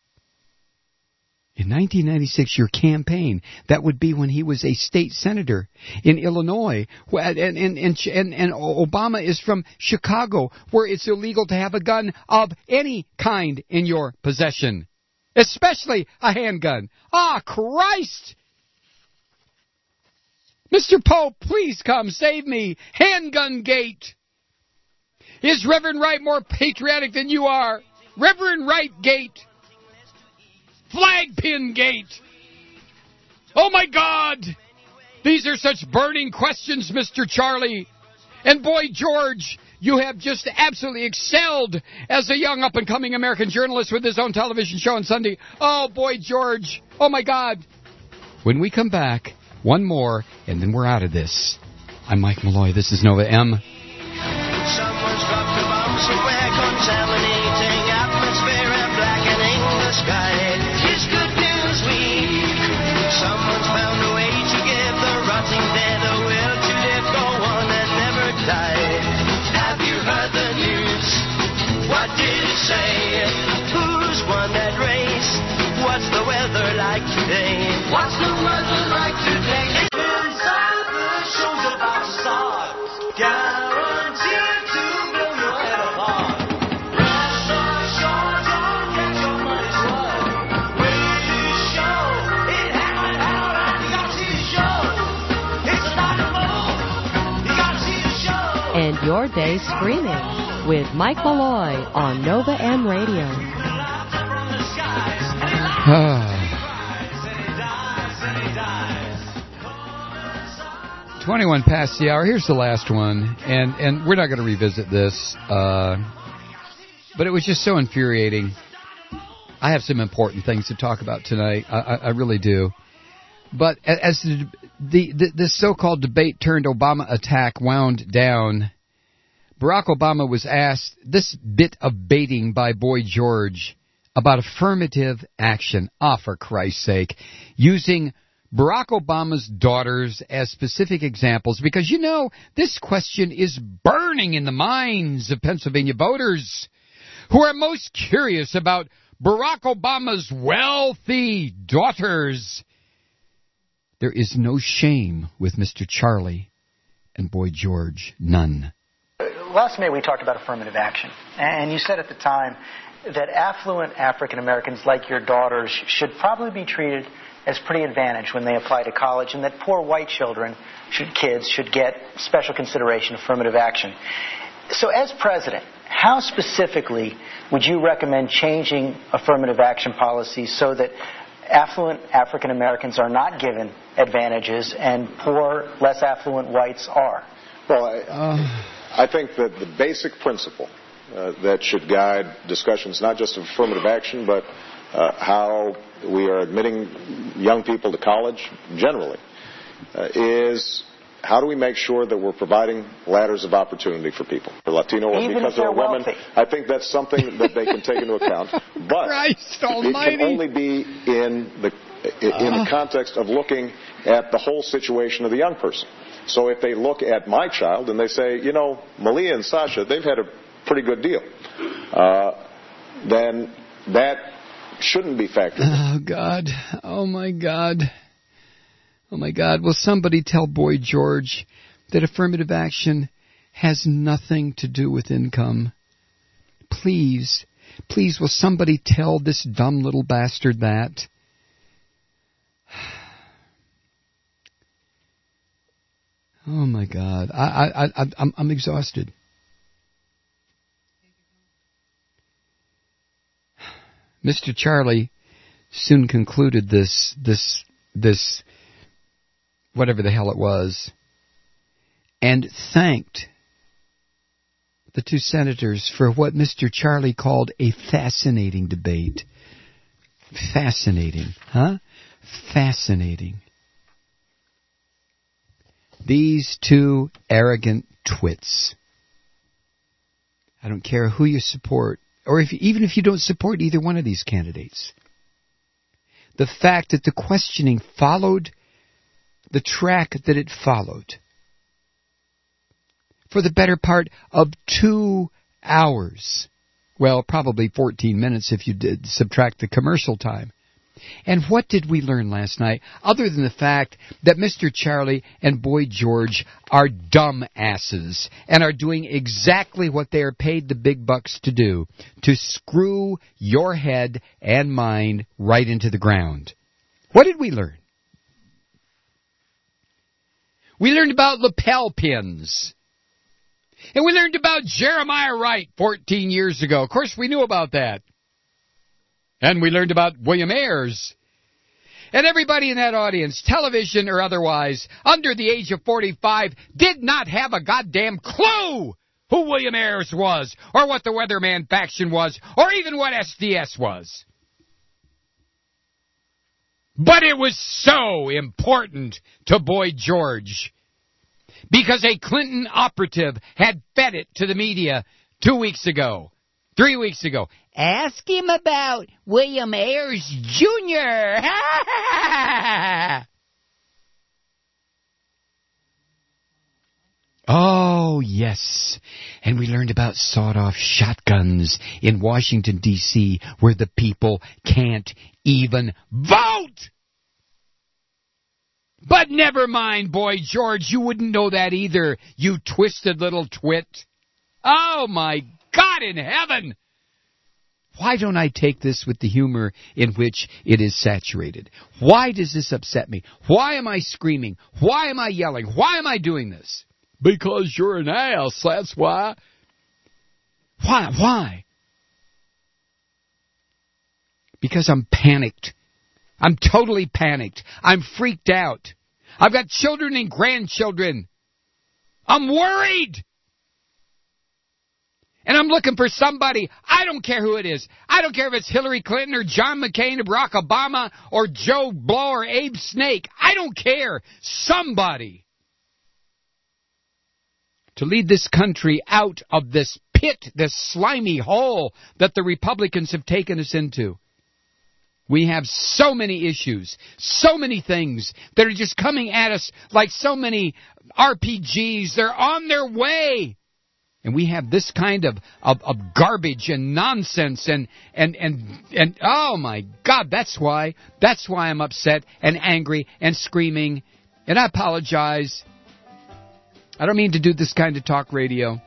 In 1996, your campaign, that would be when he was a state senator in Illinois, and Obama is from Chicago, where it's illegal to have a gun of any kind in your possession, especially a handgun. Christ! Mr. Pope, please come save me. Handgun Gate. Is Reverend Wright more patriotic than you are? Reverend Wright Gate. Flag Pin Gate. Oh, my God. These are such burning questions, Mr. Charlie. And boy, George, you have just absolutely excelled as a young up-and-coming American journalist with his own television show on Sunday. Oh, boy, George. Oh, my God. When we come back, one more, and then we're out of this. I'm Mike Malloy. This is Nova M. Someone's dropped a bomb somewhere, contaminating atmosphere and blackening the sky. It's Good News Week. Someone's found a way to give the rotting dead a will to live, go on and never die. Have you heard the news? What did it say? Who's won that race? What's the weather like today? What's the weather like today? Inside the show's about to start. Guaranteed to blow your head apart. Rest assured, don't get your money's worth. Really show it happened out and you gotta see the show. It's not a move. You gotta see the show. And your day screaming with Mike Malloy on Nova M Radio. 21 past the hour. Here's the last one, and we're not going to revisit this, but it was just so infuriating. I have some important things to talk about tonight. I really do. But as the so-called debate turned Obama attack wound down, Barack Obama was asked this bit of baiting by Boy George about affirmative action. For Christ's sake, using Barack Obama's daughters as specific examples, because, you know, this question is burning in the minds of Pennsylvania voters who are most curious about Barack Obama's wealthy daughters. There is no shame with Mr. Charlie and Boy George. None. Last May we talked about affirmative action, and you said at the time that affluent African Americans like your daughters should probably be treated as pretty advantaged when they apply to college, and that poor white kids should get special consideration, affirmative action. So as president, how specifically would you recommend changing affirmative action policies so that affluent African Americans are not given advantages and poor, less affluent whites are? Well, I think that the basic principle that should guide discussions, not just of affirmative action, but how we are admitting young people to college generally, is how do we make sure that we're providing ladders of opportunity for people, for Latino or because they're women? I think that's something that they can take into account. But it can only be in the context of looking at the whole situation of the young person. So if they look at my child and they say, you know, Malia and Sasha, they've had a pretty good deal, then that shouldn't be factored in. Oh, God. Oh, my God. Oh, my God. Will somebody tell Boy George that affirmative action has nothing to do with income? Please, please, will somebody tell this dumb little bastard that? Oh, my God. I'm exhausted. Mr. Charlie soon concluded this, whatever the hell it was, and thanked the two senators for what Mr. Charlie called a fascinating debate. Fascinating, huh? Fascinating. These two arrogant twits. I don't care who you support, or even if you don't support either one of these candidates. The fact that the questioning followed the track that it followed for the better part of 2 hours. Well, probably 14 minutes if you did subtract the commercial time. And what did we learn last night, other than the fact that Mr. Charlie and Boy George are dumb asses and are doing exactly what they are paid the big bucks to do, to screw your head and mine right into the ground? What did we learn? We learned about lapel pins. And we learned about Jeremiah Wright 14 years ago. Of course, we knew about that. And we learned about William Ayers. And everybody in that audience, television or otherwise, under the age of 45, did not have a goddamn clue who William Ayers was, or what the Weatherman faction was, or even what SDS was. But it was so important to Boy George, because a Clinton operative had fed it to the media 2 weeks ago, 3 weeks ago. Ask him about William Ayers Jr. Oh, yes. And we learned about sawed-off shotguns in Washington, D.C., where the people can't even vote! But never mind, Boy George, you wouldn't know that either, you twisted little twit. Oh, my God in heaven! Why don't I take this with the humor in which it is saturated? Why does this upset me? Why am I screaming? Why am I yelling? Why am I doing this? Because you're an ass, that's why. Why? Because I'm panicked. I'm totally panicked. I'm freaked out. I've got children and grandchildren. I'm worried. And I'm looking for somebody. I don't care who it is. I don't care if it's Hillary Clinton or John McCain or Barack Obama or Joe Blow or Abe Snake. I don't care. Somebody to lead this country out of this pit, this slimy hole that the Republicans have taken us into. We have so many issues, so many things that are just coming at us like so many RPGs. They're on their way. And we have this kind of garbage and nonsense and oh my God, that's why I'm upset and angry and screaming. And I apologize. I don't mean to do this kind of talk radio.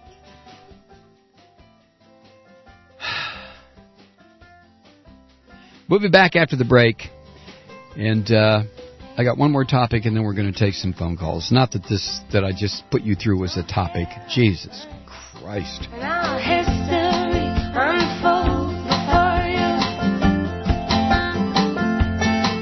We'll be back after the break. And I got one more topic, and then we're going to take some phone calls. Not that I just put you through was a topic. Jesus Christ. Now history unfolds before you.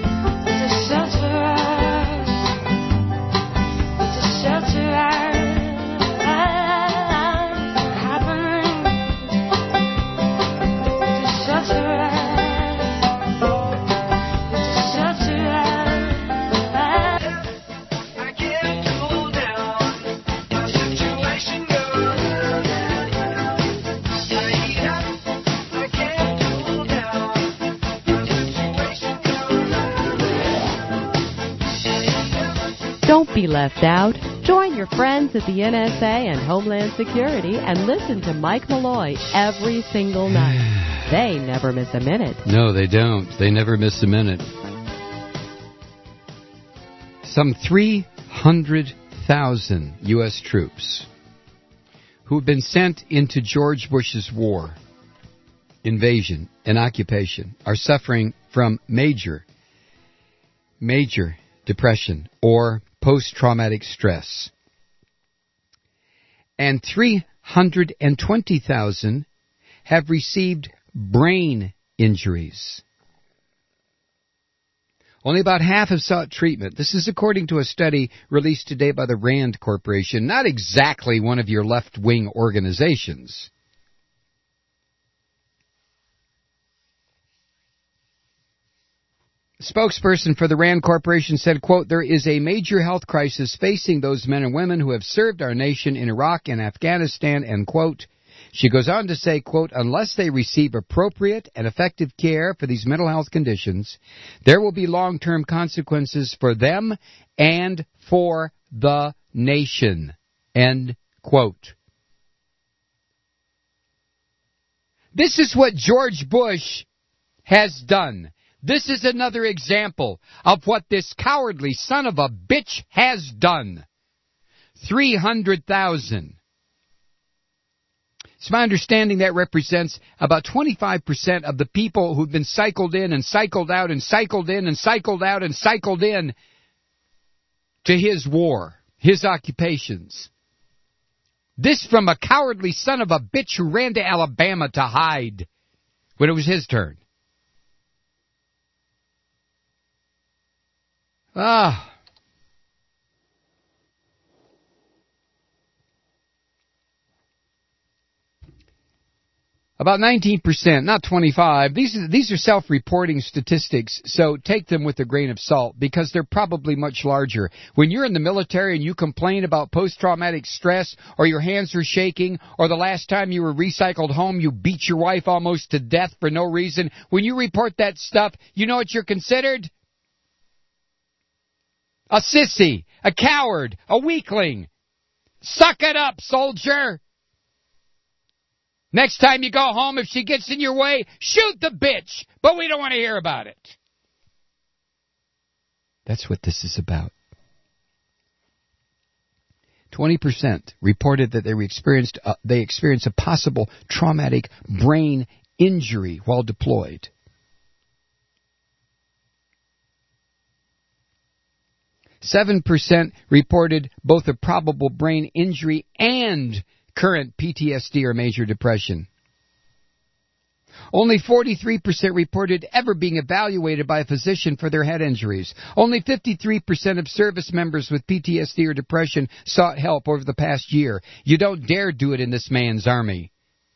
Don't be left out. Join your friends at the NSA and Homeland Security and listen to Mike Malloy every single night. They never miss a minute. No, they don't. They never miss a minute. Some 300,000 U.S. troops who have been sent into George Bush's war, invasion, and occupation are suffering from major depression or post-traumatic stress. And 320,000 have received brain injuries. Only about half have sought treatment. This is according to a study released today by the RAND Corporation, not exactly one of your left-wing organizations. Spokesperson for the RAND Corporation said, quote, there is a major health crisis facing those men and women who have served our nation in Iraq and Afghanistan, end quote. She goes on to say, quote, unless they receive appropriate and effective care for these mental health conditions, there will be long-term consequences for them and for the nation, end quote. This is what George Bush has done. This is another example of what this cowardly son of a bitch has done. 300,000. It's my understanding that represents about 25% of the people who've been cycled in and cycled out and cycled in and cycled out and cycled in to his war, his occupations. This from a cowardly son of a bitch who ran to Alabama to hide when it was his turn. About 19%, not 25%. These are self-reporting statistics, so take them with a grain of salt because they're probably much larger. When you're in the military and you complain about post-traumatic stress or your hands are shaking or the last time you were recycled home you beat your wife almost to death for no reason, when you report that stuff, you know what you're considered? A sissy, a coward, a weakling. Suck it up, soldier. Next time you go home, if she gets in your way, shoot the bitch. But we don't want to hear about it. That's what this is about. 20% reported that they experienced a possible traumatic brain injury while deployed. 7% reported both a probable brain injury and current PTSD or major depression. Only 43% reported ever being evaluated by a physician for their head injuries. Only 53% of service members with PTSD or depression sought help over the past year. You don't dare do it in this man's army.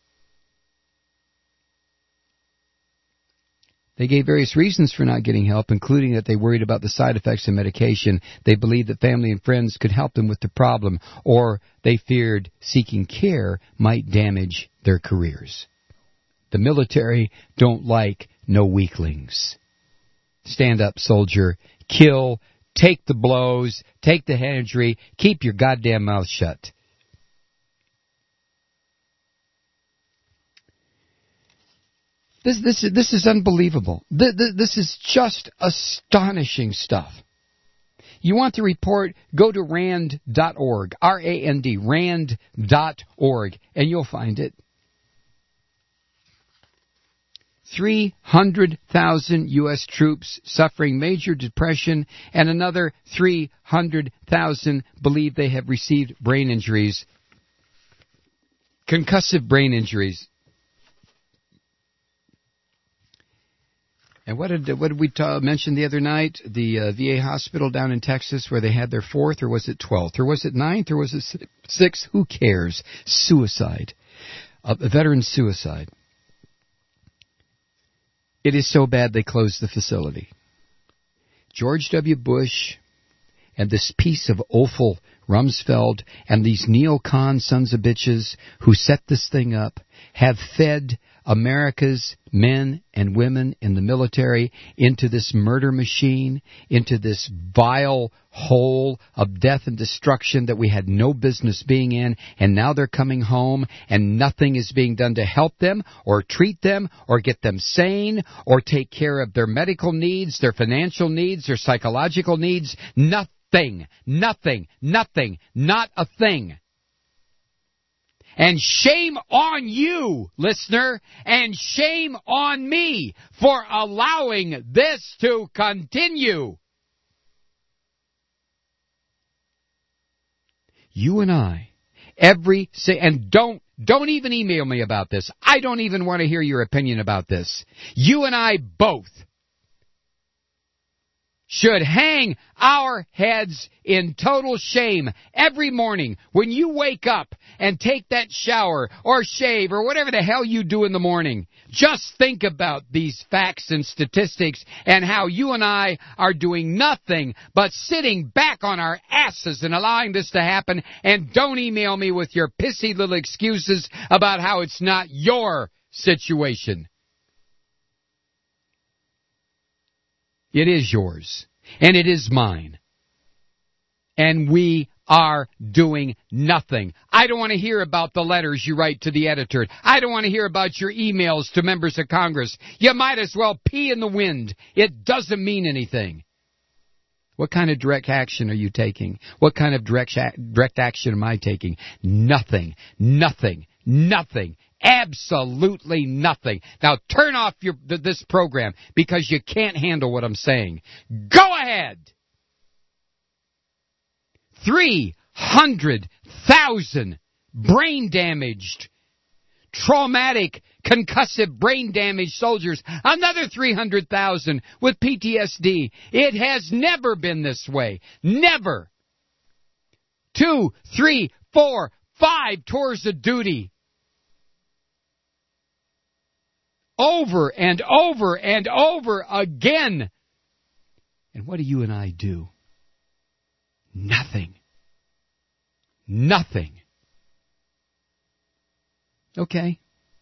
They gave various reasons for not getting help, including that they worried about the side effects of medication. They believed that family and friends could help them with the problem, or they feared seeking care might damage their careers. The military don't like no weaklings. Stand up, soldier. Kill. Take the blows. Take the head injury. Keep your goddamn mouth shut. This is unbelievable. This is just astonishing stuff. You want the report, go to RAND.org, R-A-N-D, RAND.org, and you'll find it. 300,000 U.S. troops suffering major depression, and another 300,000 believe they have received brain injuries, concussive brain injuries. And what did we mention the other night? The VA hospital down in Texas where they had their 4th, or was it 12th, or was it 9th, or was it 6th? Who cares? Suicide. A veteran suicide. It is so bad they closed the facility. George W. Bush and this piece of offal Rumsfeld and these neocon sons of bitches who set this thing up have fed America's men and women in the military into this murder machine, into this vile hole of death and destruction that we had no business being in, and now they're coming home and nothing is being done to help them or treat them or get them sane or take care of their medical needs, their financial needs, their psychological needs. Nothing, nothing, nothing, not a thing. And shame on you, listener, and shame on me for allowing this to continue. You and I, and don't even email me about this. I don't even want to hear your opinion about this. You and I both should hang our heads in total shame every morning when you wake up and take that shower or shave or whatever the hell you do in the morning. Just think about these facts and statistics and how you and I are doing nothing but sitting back on our asses and allowing this to happen. And don't email me with your pissy little excuses about how it's not your situation. It is yours, and it is mine. And we are doing nothing. I don't want to hear about the letters you write to the editor. I don't want to hear about your emails to members of Congress. You might as well pee in the wind. It doesn't mean anything. What kind of direct action are you taking? What kind of direct action am I taking? Nothing. Nothing. Nothing. Absolutely nothing. Now turn off this program because you can't handle what I'm saying. Go ahead. 300,000 brain damaged, traumatic, concussive brain damaged soldiers. Another 300,000 with PTSD. It has never been this way. Never. 2, 3, 4, 5 tours of duty. Over and over and over again. And what do you and I do? Nothing. Nothing. Okay.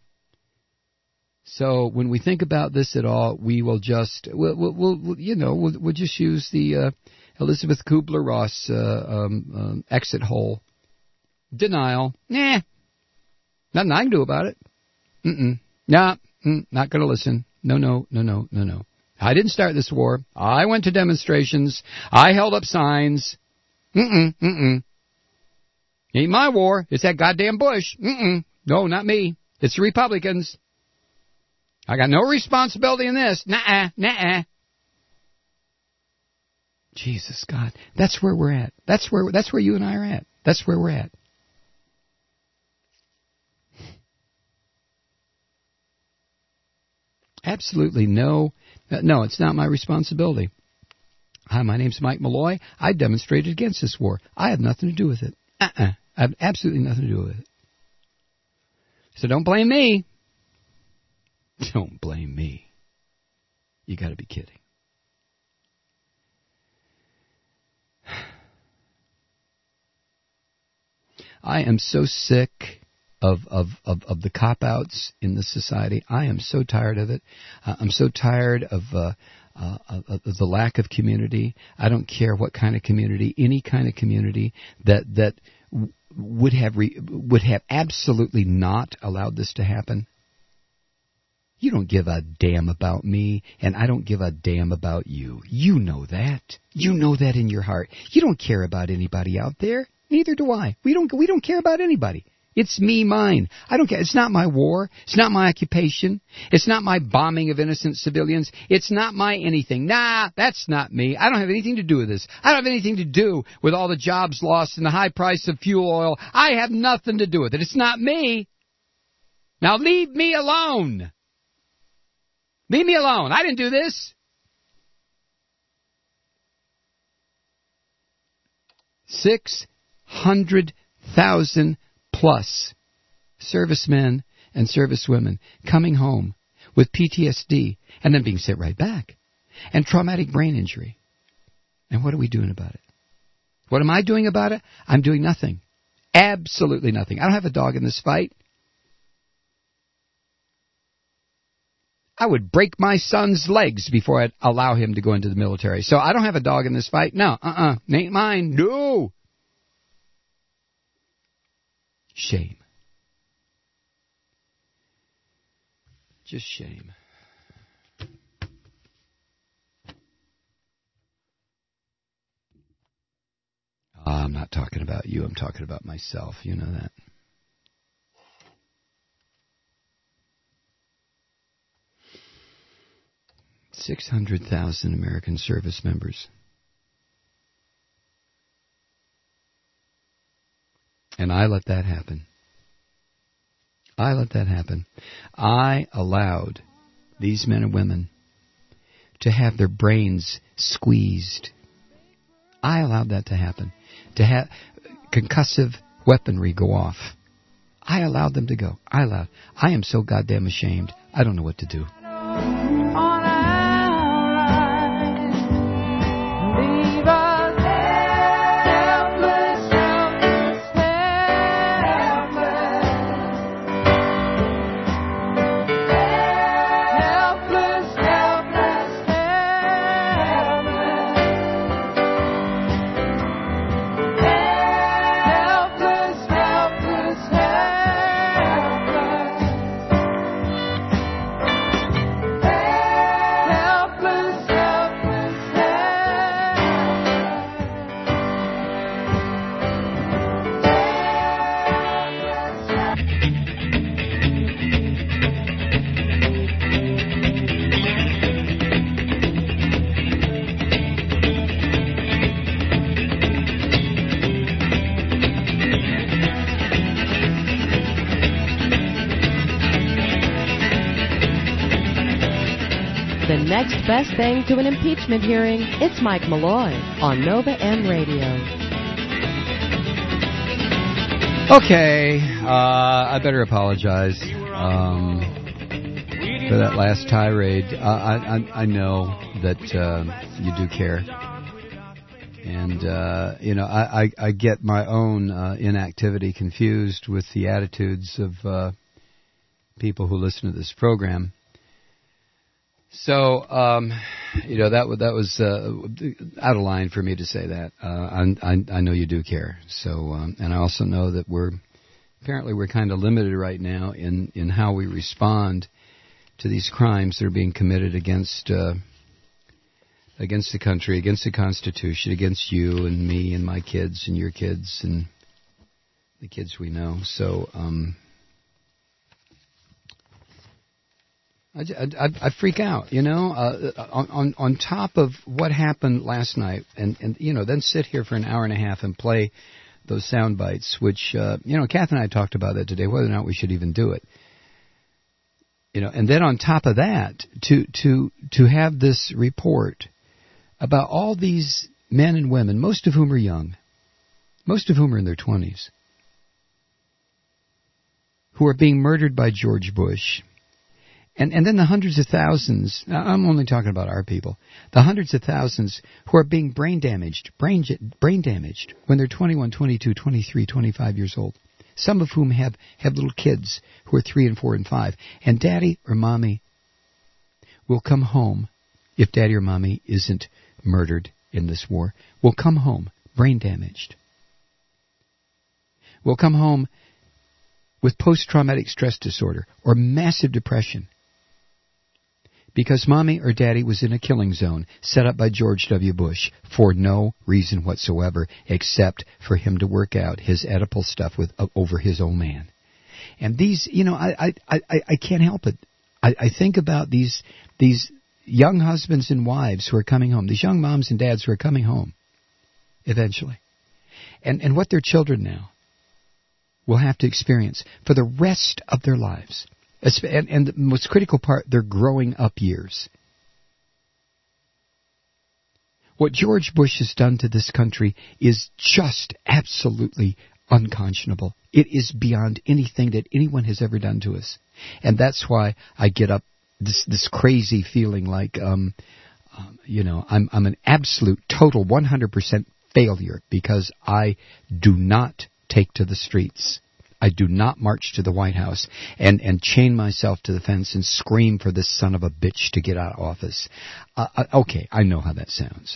So when we think about this at all, we will just we'll just use the Elizabeth Kubler-Ross exit hole. Denial. Nah. Nothing I can do about it. Nah. Not going to listen. No. I didn't start this war. I went to demonstrations. I held up signs. Ain't my war. It's that goddamn Bush. No, not me. It's the Republicans. I got no responsibility in this. Nuh-uh. Jesus, God. That's where we're at. That's where you and I are at. That's where we're at. Absolutely no, it's not my responsibility. Hi, my name's Mike Malloy. I demonstrated against this war. I have nothing to do with it. I have absolutely nothing to do with it. So don't blame me. Don't blame me. You got to be kidding. I am so sick of the cop-outs in this society. I am so tired of it. I'm so tired of the lack of community. I don't care what kind of community, any kind of community that would have absolutely not allowed this to happen. You don't give a damn about me, and I don't give a damn about you. You know that. You know that in your heart. You don't care about anybody out there. Neither do I. We don't care about anybody. It's me, mine. I don't care. It's not my war. It's not my occupation. It's not my bombing of innocent civilians. It's not my anything. Nah, that's not me. I don't have anything to do with this. I don't have anything to do with all the jobs lost and the high price of fuel oil. I have nothing to do with it. It's not me. Now leave me alone. Leave me alone. I didn't do this. 600,000 plus servicemen and servicewomen coming home with PTSD and then being sent right back and traumatic brain injury. And what are we doing about it? What am I doing about it? I'm doing nothing. Absolutely nothing. I don't have a dog in this fight. I would break my son's legs before I'd allow him to go into the military. So I don't have a dog in this fight. No, it ain't mine. No. Shame. Just shame. I'm not talking about you. I'm talking about myself. You know that. $600,000 American service members. And I let that happen. I let that happen. I allowed these men and women to have their brains squeezed. I allowed that to happen. To have concussive weaponry go off. I allowed them to go. I am so goddamn ashamed. I don't know what to do. Next best thing to an impeachment hearing, it's Mike Malloy on Nova M Radio. Okay, I better apologize for that last tirade. I know that you do care. And, I get my own inactivity confused with the attitudes of people who listen to this program. So, that was out of line for me to say that. I know you do care. So, and I also know that we're kind of limited right now in how we respond to these crimes that are being committed against the country, against the Constitution, against you and me and my kids and your kids and the kids we know. So, I freak out, on top of what happened last night, and then sit here for an hour and a half and play those sound bites, which, Kath and I talked about that today, whether or not we should even do it. And then on top of that, to have this report about all these men and women, most of whom are young, most of whom are in their 20s, who are being murdered by George Bush. And then the hundreds of thousands, I'm only talking about our people, the hundreds of thousands who are being brain damaged when they're 21, 22, 23, 25 years old. Some of whom have little kids who are 3 and 4 and 5. And daddy or mommy will come home, if daddy or mommy isn't murdered in this war, will come home brain damaged. Will come home with post-traumatic stress disorder or massive depression. Because mommy or daddy was in a killing zone set up by George W. Bush for no reason whatsoever except for him to work out his Oedipal stuff over his old man. And these, I can't help it. I think about these young husbands and wives who are coming home, these young moms and dads who are coming home eventually, and what their children now will have to experience for the rest of their lives. And the most critical part, their growing up years. What George Bush has done to this country is just absolutely unconscionable. It is beyond anything that anyone has ever done to us. And that's why I get up this crazy feeling like, I'm an absolute, total 100% failure because I do not take to the streets. I do not march to the White House and chain myself to the fence and scream for this son of a bitch to get out of office. Okay, I know how that sounds.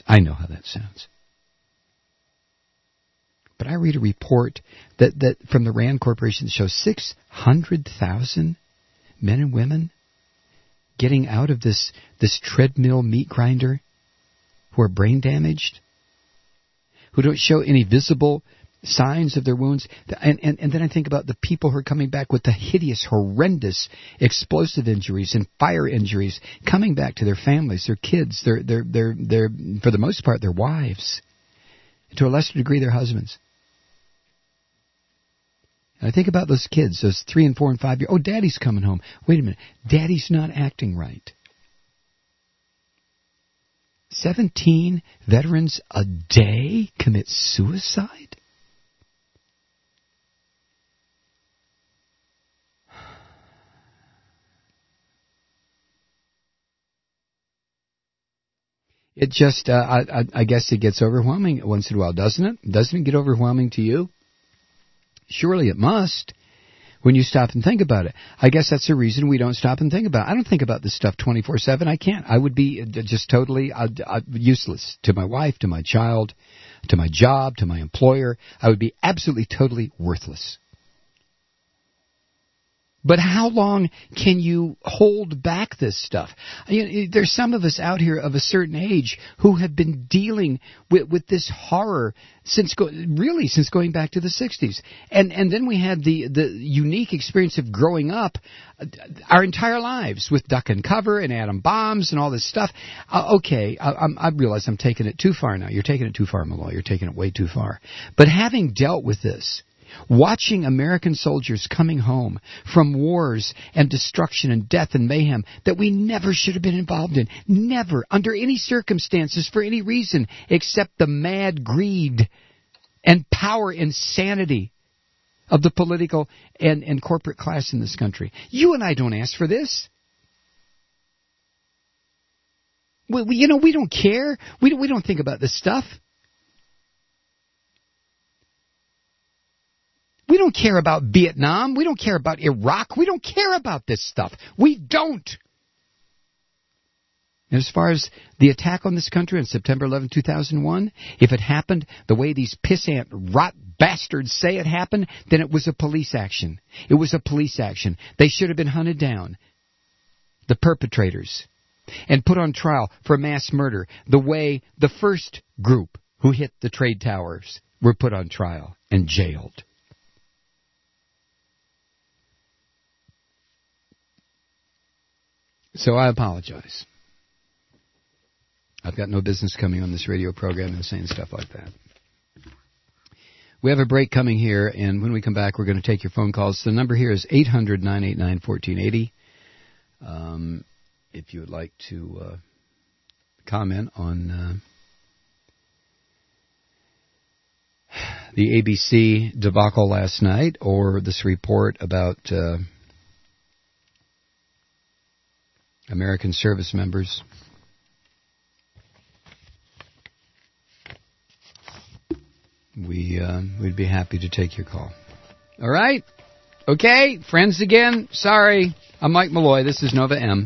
But I read a report that from the RAND Corporation that shows 600,000 men and women getting out of this treadmill meat grinder who are brain damaged, who don't show any visible signs of their wounds. And then I think about the people who are coming back with the hideous, horrendous explosive injuries and fire injuries, coming back to their families, their kids, their for the most part, their wives, and to a lesser degree, their husbands. And I think about those kids, those 3 and 4 and 5 years. Oh, Daddy's coming home. Wait a minute. Daddy's not acting right. 17 veterans a day commit suicide? It just, I guess it gets overwhelming once in a while, doesn't it? Doesn't it get overwhelming to you? Surely it must when you stop and think about it. I guess that's the reason we don't stop and think about it. I don't think about this stuff 24/7. I can't. I would be just totally useless to my wife, to my child, to my job, to my employer. I would be absolutely, totally worthless. But how long can you hold back this stuff? There's some of us out here of a certain age who have been dealing with this horror since going back to the 60s. And then we had the unique experience of growing up our entire lives with duck and cover and atom bombs and all this stuff. I realize I'm taking it too far now. You're taking it too far, Malloy. You're taking it way too far. But having dealt with this, watching American soldiers coming home from wars and destruction and death and mayhem that we never should have been involved in, never, under any circumstances, for any reason, except the mad greed and power insanity of the political and corporate class in this country. You and I don't ask for this. We don't care. We don't think about this stuff. We don't care about Vietnam. We don't care about Iraq. We don't care about this stuff. We don't. And as far as the attack on this country on September 11, 2001, if it happened the way these pissant rot bastards say it happened, then it was a police action. It was a police action. They should have been hunted down, the perpetrators, and put on trial for mass murder the way the first group who hit the trade towers were put on trial and jailed. So I apologize. I've got no business coming on this radio program and saying stuff like that. We have a break coming here, and when we come back, we're going to take your phone calls. The number here is 800-989-1480. If you would like to comment on the ABC debacle last night or this report about American service members. We'd be happy to take your call. All right? Okay, friends again. Sorry. I'm Mike Malloy. This is Nova M.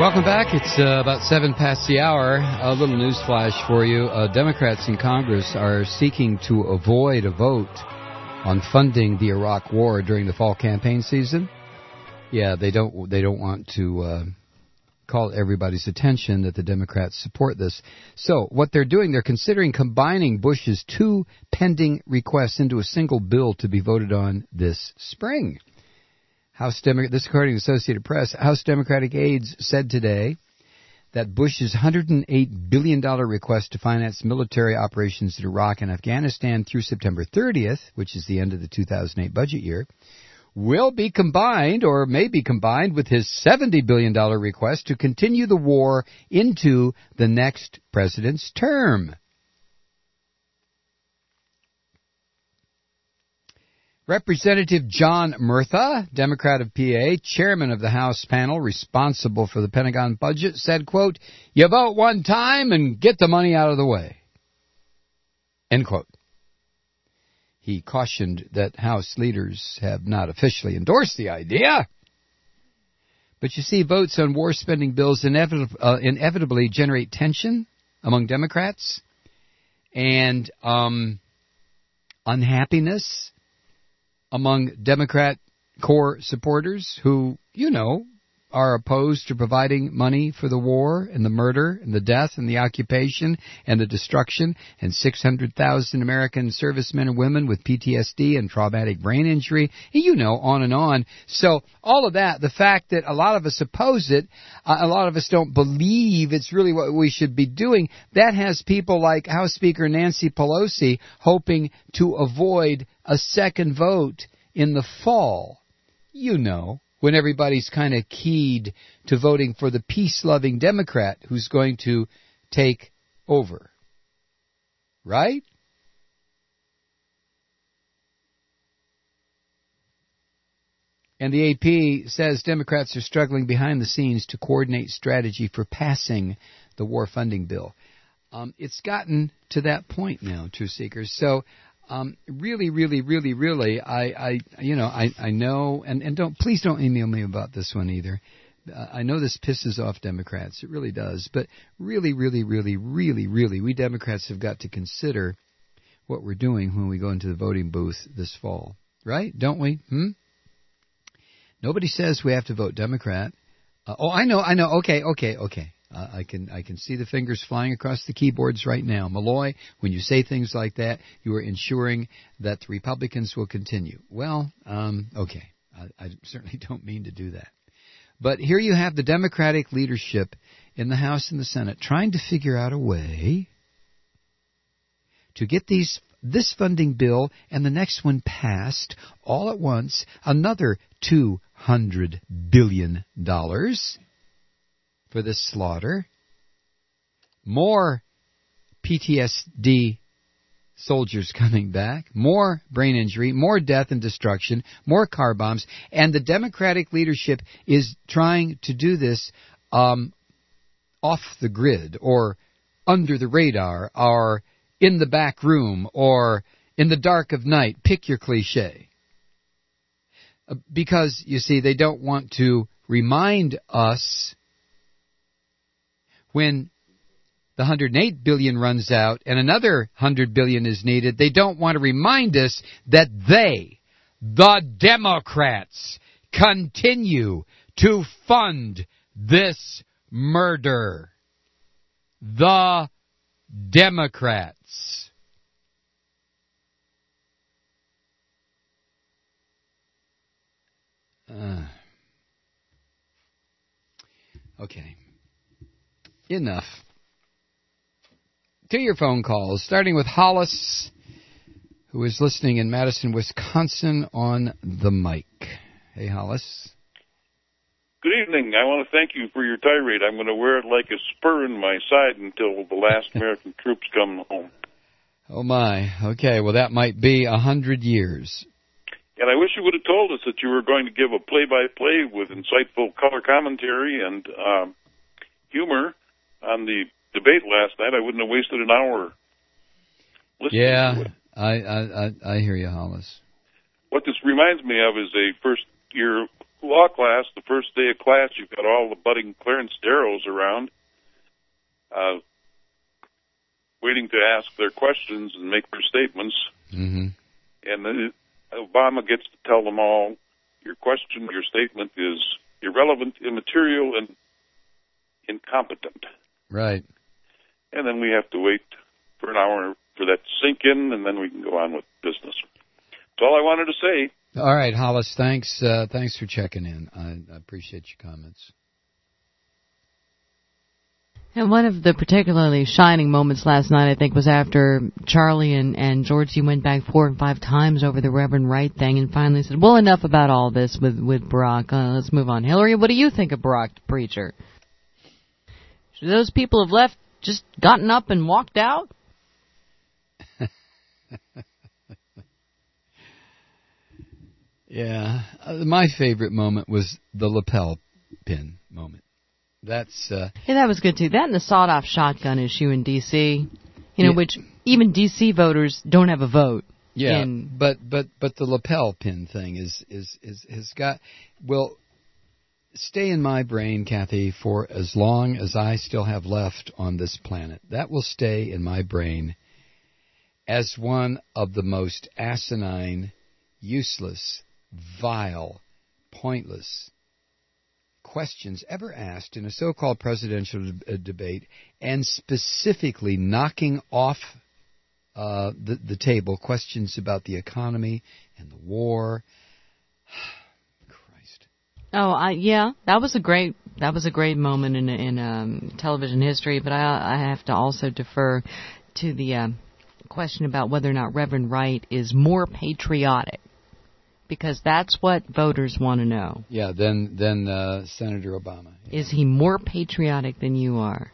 Welcome back. It's about 7 past the hour. A little news flash for you. Democrats in Congress are seeking to avoid a vote on funding the Iraq War during the fall campaign season. Yeah, they don't want to call everybody's attention that the Democrats support this. So what they're doing, they're considering combining Bush's 2 pending requests into a single bill to be voted on this spring. This according to Associated Press, House Democratic aides said today that Bush's $108 billion request to finance military operations in Iraq and Afghanistan through September 30th, which is the end of the 2008 budget year, will be combined or may be combined with his $70 billion request to continue the war into the next president's term. Representative John Murtha, Democrat of PA, chairman of the House panel responsible for the Pentagon budget, said, quote, "You vote one time and get the money out of the way." End quote. He cautioned that House leaders have not officially endorsed the idea. But you see, votes on war spending bills inevitably generate tension among Democrats and unhappiness among Democrat core supporters who, are opposed to providing money for the war and the murder and the death and the occupation and the destruction and 600,000 American servicemen and women with PTSD and traumatic brain injury, on and on. So all of that, the fact that a lot of us oppose it, a lot of us don't believe it's really what we should be doing, that has people like House Speaker Nancy Pelosi hoping to avoid a second vote in the fall. When everybody's kind of keyed to voting for the peace-loving Democrat who's going to take over. Right? And the AP says Democrats are struggling behind the scenes to coordinate strategy for passing the war funding bill. It's gotten to that point now, Truth Seekers. So really, I know, and please don't email me about this one either. I know this pisses off Democrats. It really does. But really, we Democrats have got to consider what we're doing when we go into the voting booth this fall. Right? Don't we? Nobody says we have to vote Democrat. I know. Okay. I can see the fingers flying across the keyboards right now. Malloy, when you say things like that, you are ensuring that the Republicans will continue. Well, okay. I certainly don't mean to do that. But here you have the Democratic leadership in the House and the Senate trying to figure out a way to get this funding bill and the next one passed all at once, another $200 billion for this slaughter, more PTSD soldiers coming back, more brain injury, more death and destruction, more car bombs, and the Democratic leadership is trying to do this off the grid or under the radar or in the back room or in the dark of night. Pick your cliche. Because, you see, they don't want to remind us when the $108 billion runs out and another $100 billion is needed, they don't want to remind us that they, the Democrats, continue to fund this murder. The Democrats. Okay. Enough. To your phone calls, starting with Hollis, who is listening in Madison, Wisconsin on the mic. Hey, Hollis. Good evening. I want to thank you for your tirade. I'm going to wear it like a spur in my side until the last American troops come home. Oh, my. Okay, well, that might be 100 years. And I wish you would have told us that you were going to give a play-by-play with insightful color commentary and humor on the debate last night. I wouldn't have wasted an hour listening to it. I hear you, Hollis. What this reminds me of is a first-year law class, the first day of class, you've got all the budding Clarence Darrows around, waiting to ask their questions and make their statements. Mm-hmm. And then Obama gets to tell them all, your question, your statement is irrelevant, immaterial, and incompetent. Right. And then we have to wait for an hour for that to sink in, and then we can go on with business. That's all I wanted to say. All right, Hollis, thanks for checking in. I appreciate your comments. And one of the particularly shining moments last night, I think, was after Charlie and Georgie went back 4 and 5 times over the Reverend Wright thing and finally said, well, enough about all this with Barack. Let's move on. Hillary, what do you think of Barack the preacher? Should those people have left, just gotten up and walked out? Yeah. My favorite moment was the lapel pin moment. That's yeah, that was good too. That and the sawed-off shotgun issue in D.C., which even D.C. voters don't have a vote. Yeah, but the lapel pin thing has will stay in my brain, Kathy, for as long as I still have left on this planet. That will stay in my brain as one of the most asinine, useless, vile, pointless questions ever asked in a so-called presidential debate, and specifically knocking off the table questions about the economy and the war. Christ. Oh, yeah, that was a great moment in television history. But I have to also defer to the question about whether or not Reverend Wright is more patriotic. Because that's what voters want to know. Yeah, than Senator Obama. Yeah. Is he more patriotic than you are?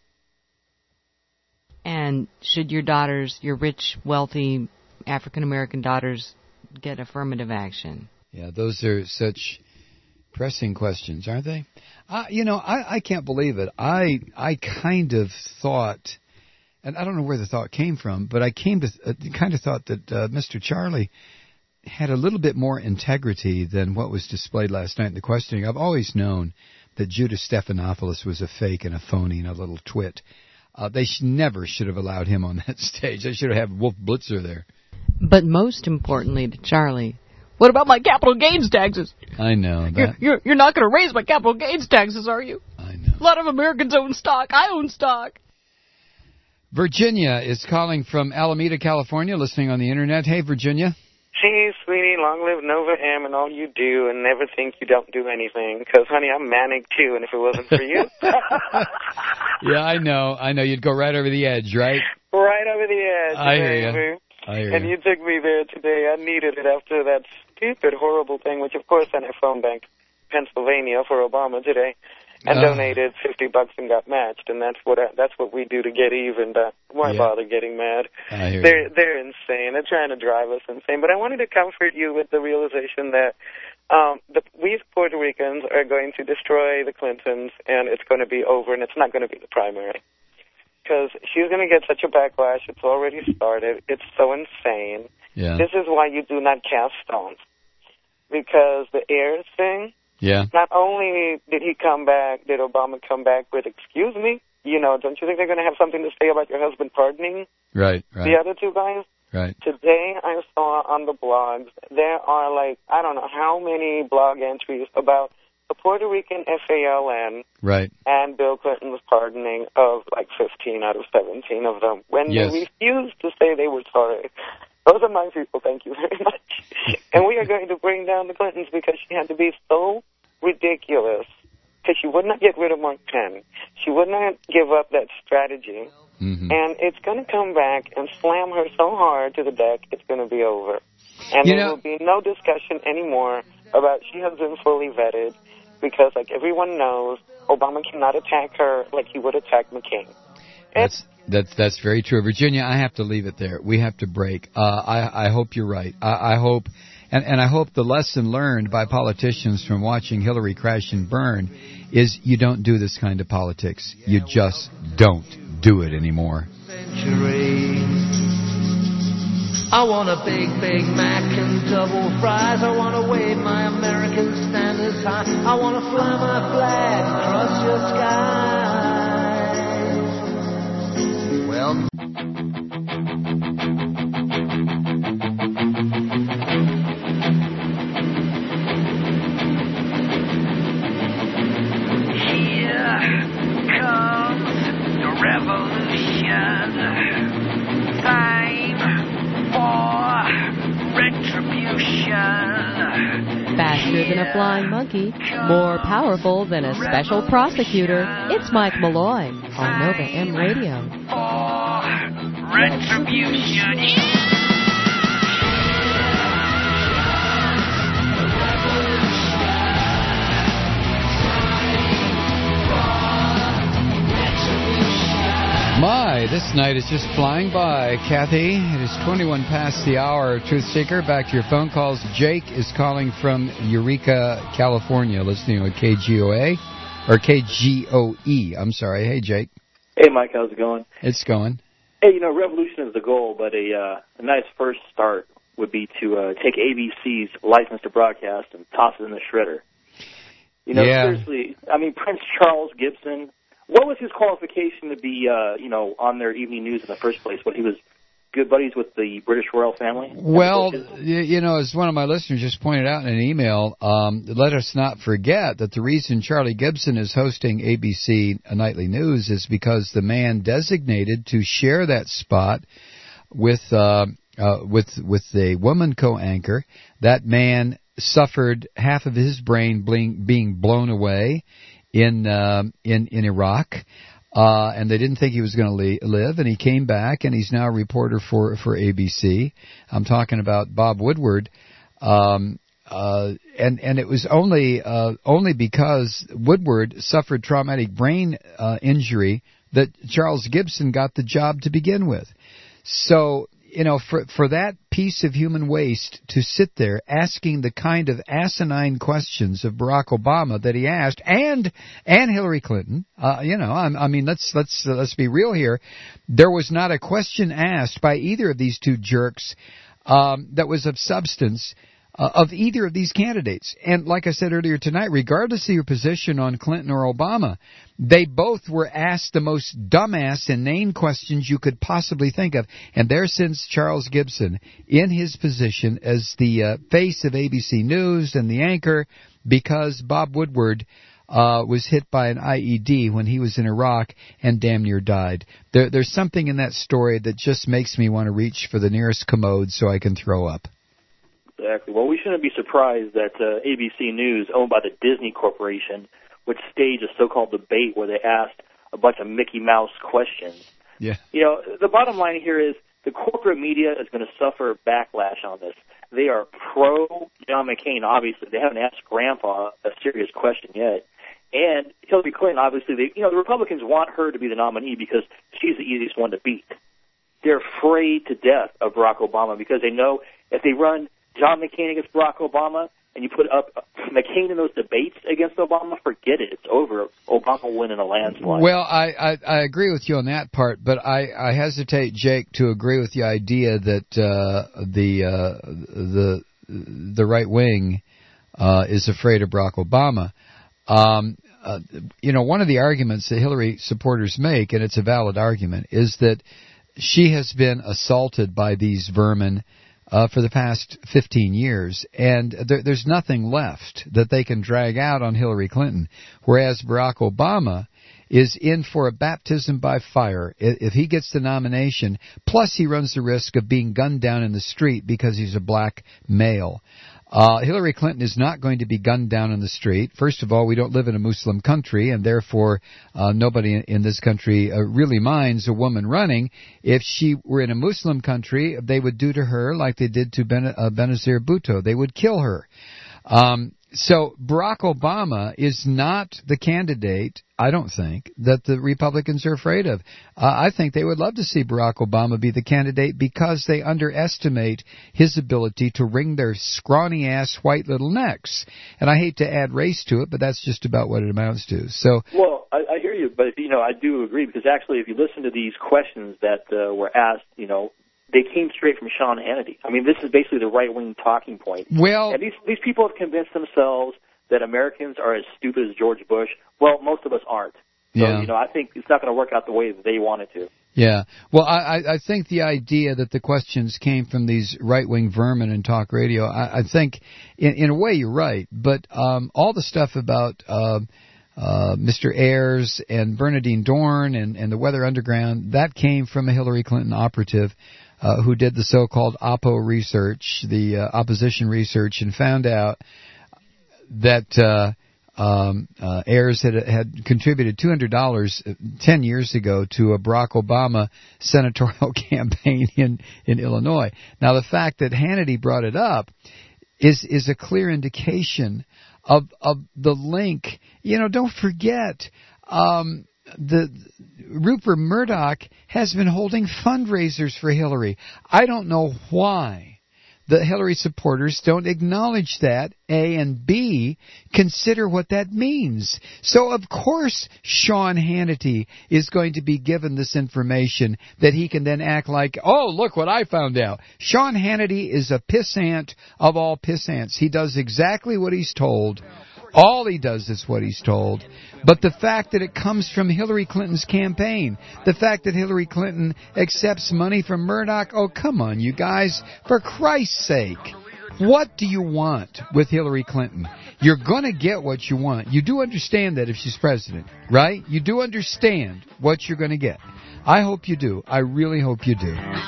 And should your daughters, your rich, wealthy African-American daughters, get affirmative action? Yeah, those are such pressing questions, aren't they? I can't believe it. I kind of thought, and I don't know where the thought came from, but I kind of thought that Mr. Charlie had a little bit more integrity than what was displayed last night in the questioning. I've always known that Judas Stephanopoulos was a fake and a phony and a little twit. They never should have allowed him on that stage. They should have had Wolf Blitzer there. But most importantly to Charlie, what about my capital gains taxes? I know. You're not going to raise my capital gains taxes, are you? I know. A lot of Americans own stock. I own stock. Virginia is calling from Alameda, California, listening on the Internet. Hey, Virginia. Gee, sweetie, long live Nova M and all you do, and never think you don't do anything. Because, honey, I'm manic, too, and if it wasn't for you... Yeah, I know. You'd go right over the edge, right? Right over the edge. I hear you. And you took me there today. I needed it after that stupid, horrible thing, which, of course, I phoned Bank Pennsylvania for Obama today and donated $50 and got matched, and that's what we do to get even. Why bother getting mad? They're insane. They're trying to drive us insane. But I wanted to comfort you with the realization that we Puerto Ricans are going to destroy the Clintons, and it's going to be over, and it's not going to be the primary. Because she's going to get such a backlash. It's already started. It's so insane. Yeah. This is why you do not cast stones. Because the heirs thing, not only did Obama come back with, excuse me, don't you think they're going to have something to say about your husband pardoning the other two guys? Right. Today I saw on the blogs, there are I don't know how many blog entries about the Puerto Rican FALN and Bill Clinton's pardoning of 15 out of 17 of them when they refused to say they were sorry. Those are my people, thank you very much. And we are going to bring down the Clintons because she had to be so ridiculous because she would not get rid of Mark Penn. She would not give up that strategy. Mm-hmm. And it's going to come back and slam her so hard to the deck, it's going to be over. And there will be no discussion anymore about she has been fully vetted because, everyone knows, Obama cannot attack her like he would attack McCain. That's very true. Virginia, I have to leave it there. We have to break. I hope you're right. I hope, and I hope the lesson learned by politicians from watching Hillary crash and burn is you don't do this kind of politics. You just don't do it anymore. I want a Big Mac and double fries. I want to wave my American standards high. I want to fly my flag across your skies. Well, here comes the revolution. Time for retribution. Faster than a flying monkey, more powerful than a special prosecutor. It's Mike Malloy on Nova M Radio. For retribution. My, this night is just flying by, Kathy. It is 21 past the hour. Truth Seeker, back to your phone calls. Jake is calling from Eureka, California, listening to KGOA, or KGOE. I'm sorry. Hey, Jake. Hey, Mike. How's it going? It's going. Hey, revolution is the goal, but a nice first start would be to take ABC's license to broadcast and toss it in the shredder. Seriously, I mean, Prince Charles Gibson, what was his qualification to be, on their evening news in the first place? What, he was good buddies with the British royal family? Well, as one of my listeners just pointed out in an email, let us not forget that the reason Charlie Gibson is hosting ABC Nightly News is because the man designated to share that spot with a woman co-anchor, that man suffered half of his brain being blown away in Iraq, and they didn't think he was going to live, and he came back, and he's now a reporter for ABC. I'm talking about Bob Woodward, and it was only because Woodward suffered traumatic brain injury that Charles Gibson got the job to begin with. So, for that piece of human waste to sit there asking the kind of asinine questions of Barack Obama that he asked, and Hillary Clinton, let's be real here. There was not a question asked by either of these two jerks that was of substance of either of these candidates. And like I said earlier tonight, regardless of your position on Clinton or Obama, they both were asked the most dumbass, inane questions you could possibly think of. And there sits Charles Gibson in his position as the face of ABC News and the anchor, because Bob Woodward was hit by an IED when he was in Iraq and damn near died. There's something in that story that just makes me want to reach for the nearest commode so I can throw up. Exactly. Well, we shouldn't be surprised that ABC News, owned by the Disney Corporation, would stage a so-called debate where they asked a bunch of Mickey Mouse questions. Yeah. The bottom line here is the corporate media is going to suffer backlash on this. They are pro-John McCain, obviously. They haven't asked Grandpa a serious question yet. And Hillary Clinton, obviously, the Republicans want her to be the nominee because she's the easiest one to beat. They're afraid to death of Barack Obama because they know if they run John McCain against Barack Obama, and you put up McCain in those debates against Obama, forget it. It's over. Obama will win in a landslide. Well, I agree with you on that part, but I hesitate, Jake, to agree with the idea that the right wing is afraid of Barack Obama. One of the arguments that Hillary supporters make, and it's a valid argument, is that she has been assaulted by these vermin for the past 15 years, and there's nothing left that they can drag out on Hillary Clinton, whereas Barack Obama is in for a baptism by fire if he gets the nomination, plus he runs the risk of being gunned down in the street because he's a black male. Hillary Clinton is not going to be gunned down in the street. First of all, we don't live in a Muslim country, and therefore nobody in this country really minds a woman running. If she were in a Muslim country, they would do to her like they did to Benazir Bhutto. They would kill her. So Barack Obama is not the candidate, I don't think, that the Republicans are afraid of. I think they would love to see Barack Obama be the candidate because they underestimate his ability to wring their scrawny-ass white little necks. And I hate to add race to it, but that's just about what it amounts to. Well, I hear you, but, I do agree because actually if you listen to these questions that were asked, they came straight from Sean Hannity. I mean, this is basically the right-wing talking point. Well, and these people have convinced themselves that Americans are as stupid as George Bush. Well, most of us aren't. So, I think it's not going to work out the way that they want it to. Yeah. Well, I think the idea that the questions came from these right-wing vermin in talk radio, I think in a way you're right. But all the stuff about Mr. Ayers and Bernadine Dorn and the Weather Underground, that came from a Hillary Clinton operative who did the so-called Oppo research, the opposition research, and found out that Ayers had contributed $200 10 years ago to a Barack Obama senatorial campaign in Illinois. Now, the fact that Hannity brought it up is a clear indication of the link. Don't forget, the Rupert Murdoch has been holding fundraisers for Hillary. I don't know why the Hillary supporters don't acknowledge that, A, and B, consider what that means. So, of course, Sean Hannity is going to be given this information that he can then act like, oh, look what I found out. Sean Hannity is a pissant of all pissants. He does exactly what he's told. All he does is what he's told. But the fact that it comes from Hillary Clinton's campaign, the fact that Hillary Clinton accepts money from Murdoch, oh, come on, you guys, for Christ's sake. What do you want with Hillary Clinton? You're going to get what you want. You do understand that if she's president, right? You do understand what you're going to get. I hope you do. I really hope you do.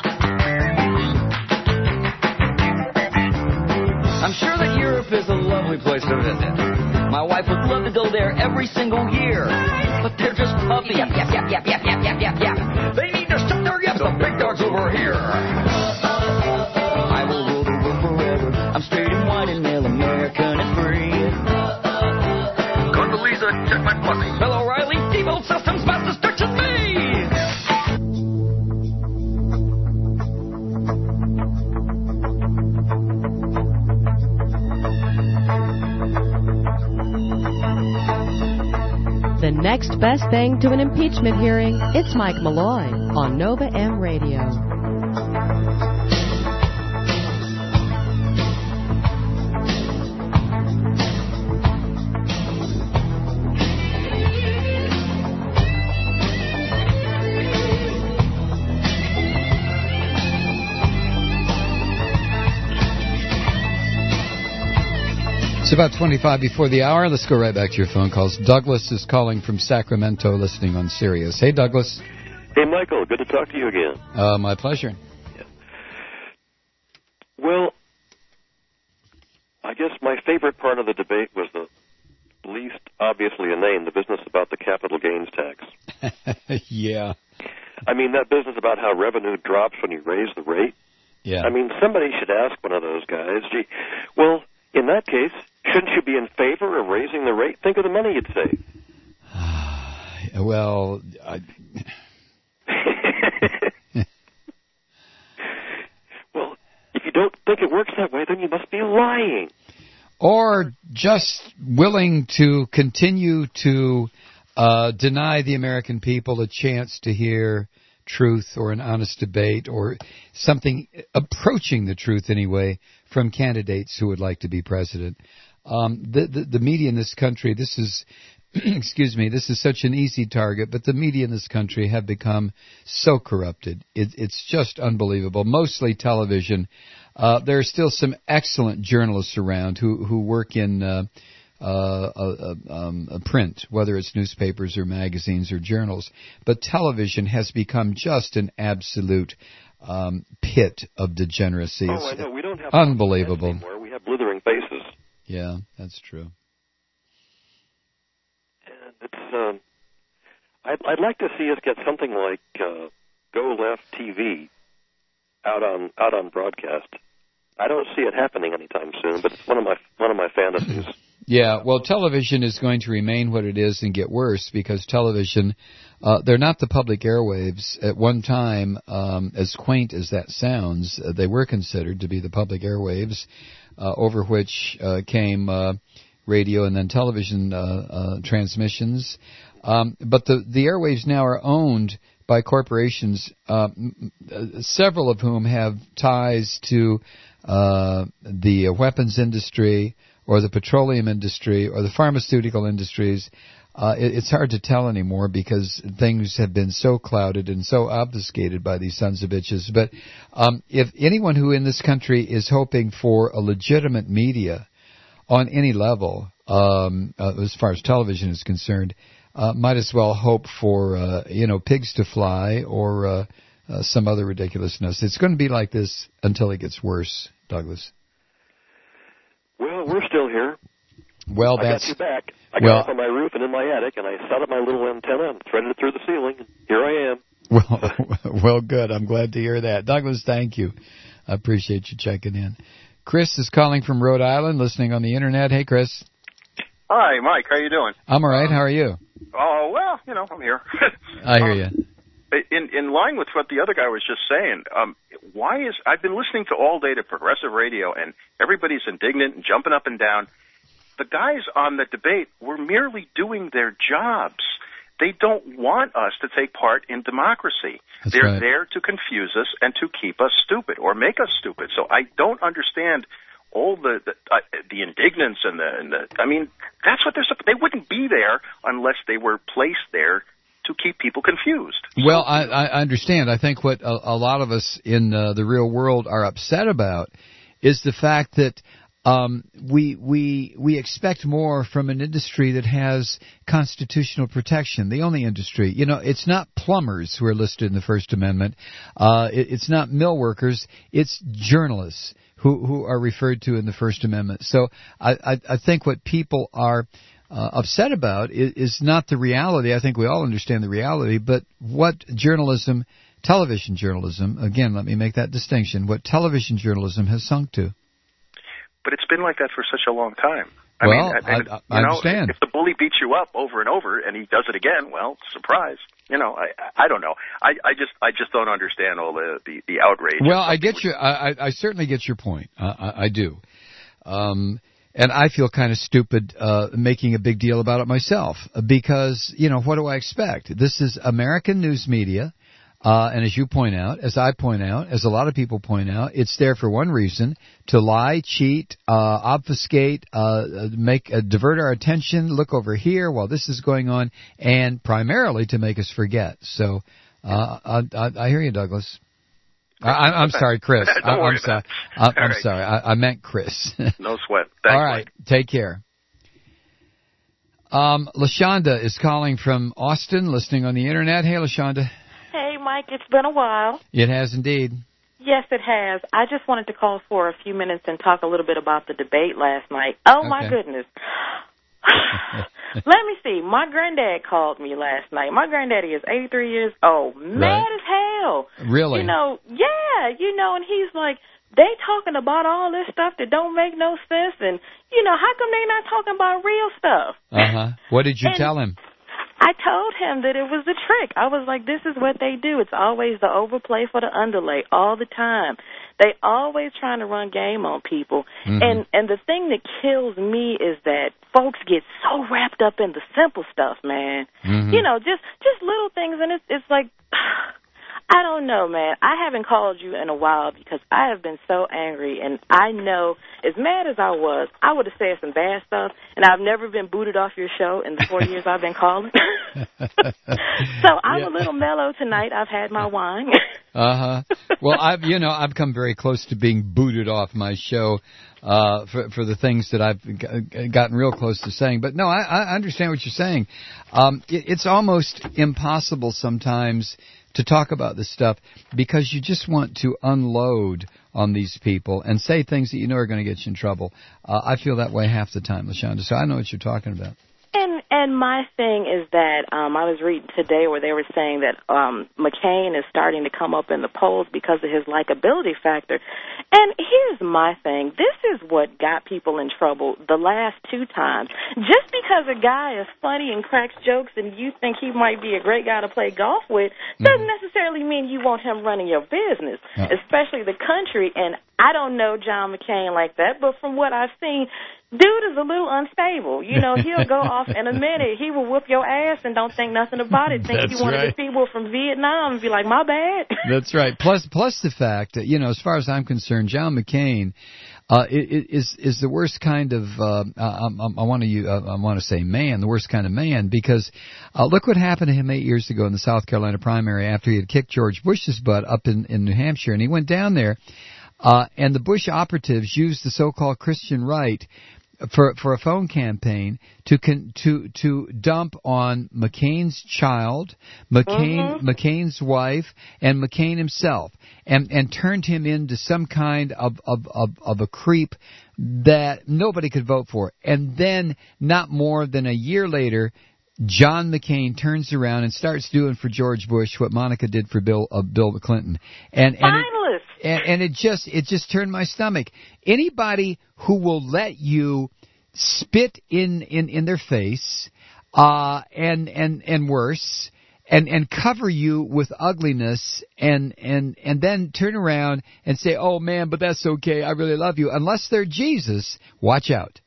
I'm sure that Europe is a lovely place to visit. My wife would love to go there every single year. But they're just puppies. Yap. They need to shut their yaps. The big dog's over here. I will rule the world forever. I'm straight and white and male, American and free. Condoleezza, check my pussy. Bill O'Reilly, T-Bolt Systems, Master Stretch and me. The next best thing to an impeachment hearing, it's Mike Malloy on Nova M Radio. It's about 25 before the hour. Let's go right back to your phone calls. Douglas is calling from Sacramento, listening on Sirius. Hey, Douglas. Hey, Michael. Good to talk to you again. My pleasure. Yeah. Well, I guess my favorite part of the debate was the least obviously inane, the business about the capital gains tax. Yeah. I mean, that business about how revenue drops when you raise the rate. Yeah. I mean, somebody should ask one of those guys, gee, well, in that case, shouldn't you be in favor of raising the rate? Think of the money you'd save. Well, well, if you don't think it works that way, then you must be lying. Or just willing to continue to deny the American people a chance to hear truth or an honest debate or something approaching the truth anyway from candidates who would like to be president. The media in this country, this is, excuse me, this is such an easy target, but the media in this country have become so corrupted. It's just unbelievable. Mostly television. There are still some excellent journalists around who work in print, whether it's newspapers or magazines or journals. But television has become just an absolute pit of degeneracy. Oh, I know. We don't have unbelievable anymore. We have blithering faces. Yeah, that's true. And it's I'd like to see us get something like Go Left TV out on broadcast. I don't see it happening anytime soon, but it's one of my fantasies. Yeah, well, television is going to remain what it is and get worse because television, they're not the public airwaves. At one time, as quaint as that sounds, they were considered to be the public airwaves, over which came radio and then television transmissions. But the airwaves now are owned by corporations, several of whom have ties to the weapons industry or the petroleum industry or the pharmaceutical industries. It's hard to tell anymore because things have been so clouded and so obfuscated by these sons of bitches. But if anyone who in this country is hoping for a legitimate media on any level, as far as television is concerned, might as well hope for, pigs to fly or some other ridiculousness. It's going to be like this until it gets worse, Douglas. Well, we're still here. Well, I got you back. I got up on my roof and in my attic, and I set up my little antenna and threaded it through the ceiling. And here I am. Well, good. I'm glad to hear that. Douglas, thank you. I appreciate you checking in. Chris is calling from Rhode Island, listening on the Internet. Hey, Chris. Hi, Mike. How you doing? I'm all right. How are you? Oh, well, I'm here. I hear you. In line with what the other guy was just saying, I've been listening to all day to progressive radio, and everybody's indignant and jumping up and down. The guys on the debate were merely doing their jobs. They don't want us to take part in democracy. They're there to confuse us and to keep us stupid or make us stupid. So I don't understand all the indignance and the I mean, that's what they wouldn't be there unless they were placed there to keep people confused. Well, I understand. I think what a lot of us in the real world are upset about is the fact that we expect more from an industry that has constitutional protection. The only industry, it's not plumbers who are listed in the First Amendment. It's not mill workers. It's journalists who are referred to in the First Amendment. So I think what people are upset about is not the reality. I think we all understand the reality, but what journalism, television journalism, again, let me make that distinction, what television journalism has sunk to. But it's been like that for such a long time. I understand. If the bully beats you up over and over and he does it again, well, surprise. I don't know. I just don't understand all the outrage. Well, I get you. I certainly get your point. I do. And I feel kind of stupid making a big deal about it myself because, what do I expect? This is American news media. And as you point out, as I point out, as a lot of people point out, it's there for one reason, to lie, cheat, obfuscate, divert our attention, look over here while this is going on, and primarily to make us forget. So I hear you, Douglas. I'm sorry, Chris. I'm sorry. I'm sorry. I meant Chris. No sweat. Thanks, all right. Mike. Take care. LaShonda is calling from Austin, listening on the Internet. Hey, LaShonda. Hey, Mike, it's been a while. It has indeed. Yes, it has. I just wanted to call for a few minutes and talk a little bit about the debate last night. Oh, okay. My goodness. Let me see. My granddad called me last night. My granddaddy is 83 years old. Mad as hell. Really? And he's like, they talking about all this stuff that don't make no sense, and, how come they not talking about real stuff? Uh-huh. What did you tell him? I told him that it was a trick. I was like, this is what they do. It's always the overplay for the underlay all the time. They always trying to run game on people. Mm-hmm. And the thing that kills me is that folks get so wrapped up in the simple stuff, man. Mm-hmm. Just little things, and it's like, I don't know, man. I haven't called you in a while because I have been so angry, and I know as mad as I was, I would have said some bad stuff, and I've never been booted off your show in the 4 years I've been calling. So I'm a little mellow tonight. I've had my wine. Uh-huh. Well, I've come very close to being booted off my show for the things that I've gotten real close to saying. But no, I understand what you're saying. It's almost impossible sometimes to talk about this stuff because you just want to unload on these people and say things that you know are going to get you in trouble. I feel that way half the time, LaShonda, so I know what you're talking about. And my thing is that I was reading today where they were saying that McCain is starting to come up in the polls because of his likability factor. And here's my thing. This is what got people in trouble the last two times. Just because a guy is funny and cracks jokes and you think he might be a great guy to play golf with doesn't necessarily mean you want him running your business, especially the country. And I don't know John McCain like that, but from what I've seen, dude is a little unstable. You know, he'll go off in a minute. He will whoop your ass and don't think nothing about it. Think you one of the people from Vietnam and be like, my bad. That's right. Plus the fact that, you know, as far as I'm concerned, John McCain is the worst kind of I want to say man, the worst kind of man, because look what happened to him 8 years ago in the South Carolina primary after he had kicked George Bush's butt up in New Hampshire, and he went down there, and the Bush operatives used the so-called Christian right for a phone campaign to dump on McCain's child, McCain's wife, and McCain himself, and turned him into some kind of a creep that nobody could vote for. And then, not more than a year later, John McCain turns around and starts doing for George Bush what Monica did for Bill Clinton, and it just turned my stomach. Anybody who will let you spit in their face, and worse, and cover you with ugliness, and then turn around and say, "Oh man, but that's okay. I really love you." Unless they're Jesus, watch out.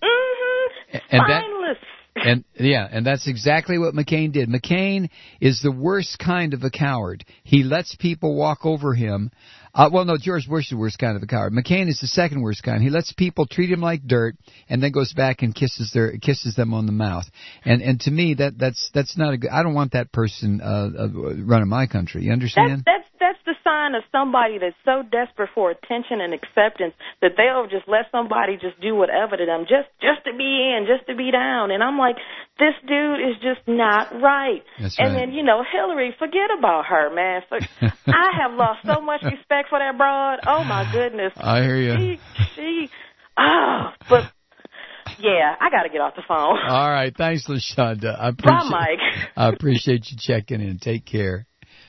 And that's exactly what McCain did. McCain is the worst kind of a coward. He lets people walk over him. George Bush is the worst kind of a coward. McCain is the second worst kind. He lets people treat him like dirt, and then goes back and kisses them on the mouth. And to me, that's not a good. I don't want that person running my country. You understand? That's the sign of somebody that's so desperate for attention and acceptance that they'll just let somebody just do whatever to them, just to be in, just to be down. And I'm like, this dude is just not right. That's and right. then, you know, Hillary, forget about her, man. I have lost so much respect for that broad. Oh, my goodness. I hear you. But, yeah, I got to get off the phone. All right. Thanks, LaShonda. Bye, Mike. I appreciate you checking in. Take care.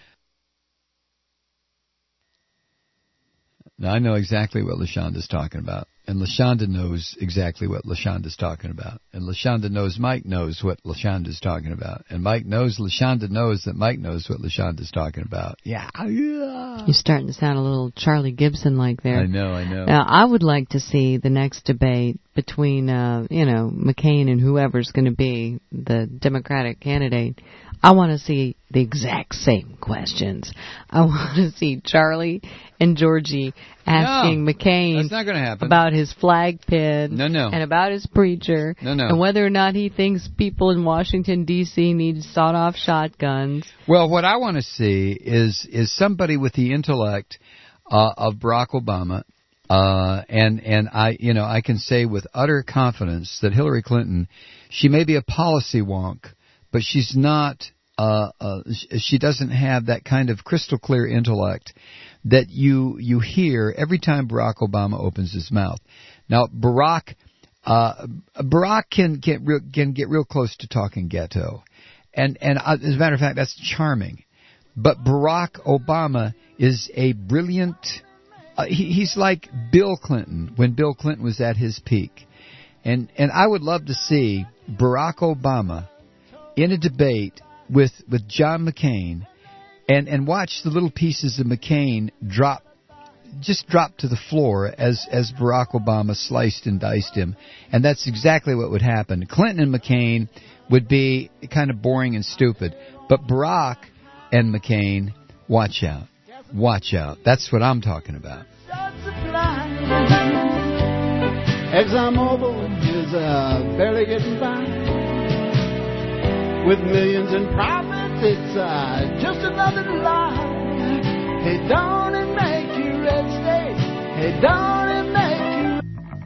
Now, I know exactly what LaShonda's talking about, and LaShonda knows exactly what LaShonda's talking about, and LaShonda knows Mike knows what LaShonda's talking about, and Mike knows LaShonda knows that Mike knows what LaShonda's talking about. Yeah. You're starting to sound a little Charlie Gibson-like there. I know. Now, I would like to see the next debate between, McCain and whoever's going to be the Democratic candidate. I want to see the exact same questions. I want to see Charlie and Georgie asking McCain that's not gonna happen. about his flag pin and about his preacher and whether or not he thinks people in Washington, D.C. need sawed-off shotguns. Well, what I want to see is somebody with the intellect of Barack Obama, and I can say with utter confidence that Hillary Clinton, she may be a policy wonk, but she's not. She doesn't have that kind of crystal clear intellect that you hear every time Barack Obama opens his mouth. Now, Barack can get real close to talking ghetto, and as a matter of fact, that's charming. But Barack Obama is a brilliant. He's like Bill Clinton when Bill Clinton was at his peak, and I would love to see Barack Obama in a debate with John McCain, and watch the little pieces of McCain drop to the floor as Barack Obama sliced and diced him, and that's exactly what would happen. Clinton and McCain would be kind of boring and stupid, but Barack and McCain, watch out. That's what I'm talking about. ExxonMobil is barely getting by. With millions in profits, it's just another lie. Hey, don't it make you red state? Hey, don't it make you...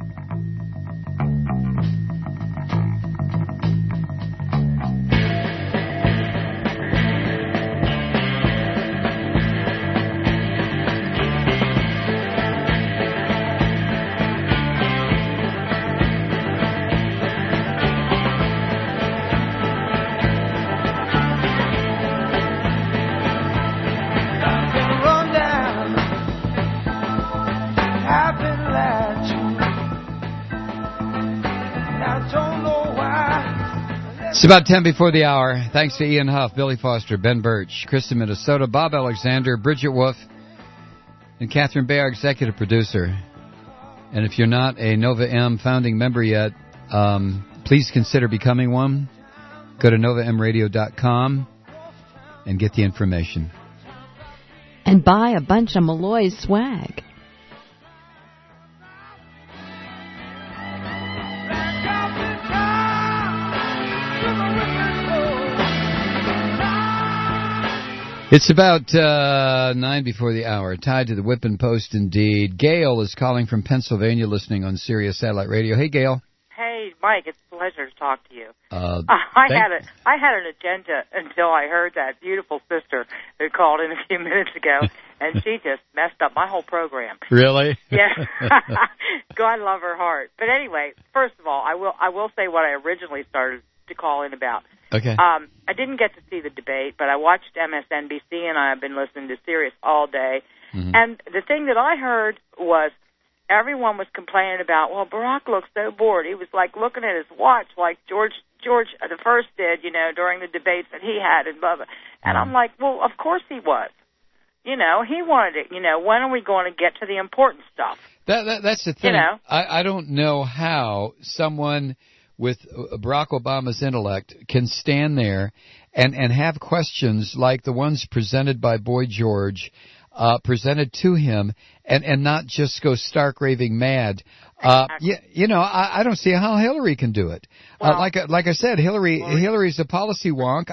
It's about 10 before the hour. Thanks to Ian Huff, Billy Foster, Ben Birch, Kristen, Minnesota, Bob Alexander, Bridget Wolf, And Catherine Bay, our executive producer. And if you're not a Nova M founding member yet, please consider becoming one. Go to novamradio.com and get the information. And buy a bunch of Malloy's swag. It's about 9 before the hour, tied to the Whippin' Post indeed. Gail is calling from Pennsylvania, listening on Sirius Satellite Radio. Hey, Gail. Hey, Mike, it's a pleasure to talk to you. I had an agenda until I heard that beautiful sister who called in a few minutes ago, and she just messed up my whole program. Really? Yeah. God love her heart. But anyway, first of all, I will say what I originally started to call in about. Okay. I didn't get to see the debate, but I watched MSNBC, and I've been listening to Sirius all day. Mm-hmm. And the thing that I heard was everyone was complaining about, well, Barack looks so bored. He was like looking at his watch like George the First did, during the debates that he had and blah, blah. And I'm like, well, of course he was. He wanted it. When are we going to get to the important stuff? That's the thing. I don't know how someone with Barack Obama's intellect can stand there and have questions like the ones presented by Boy George, presented to him, and not just go stark raving mad. I don't see how Hillary can do it. Well, like I said, Hillary's a policy wonk.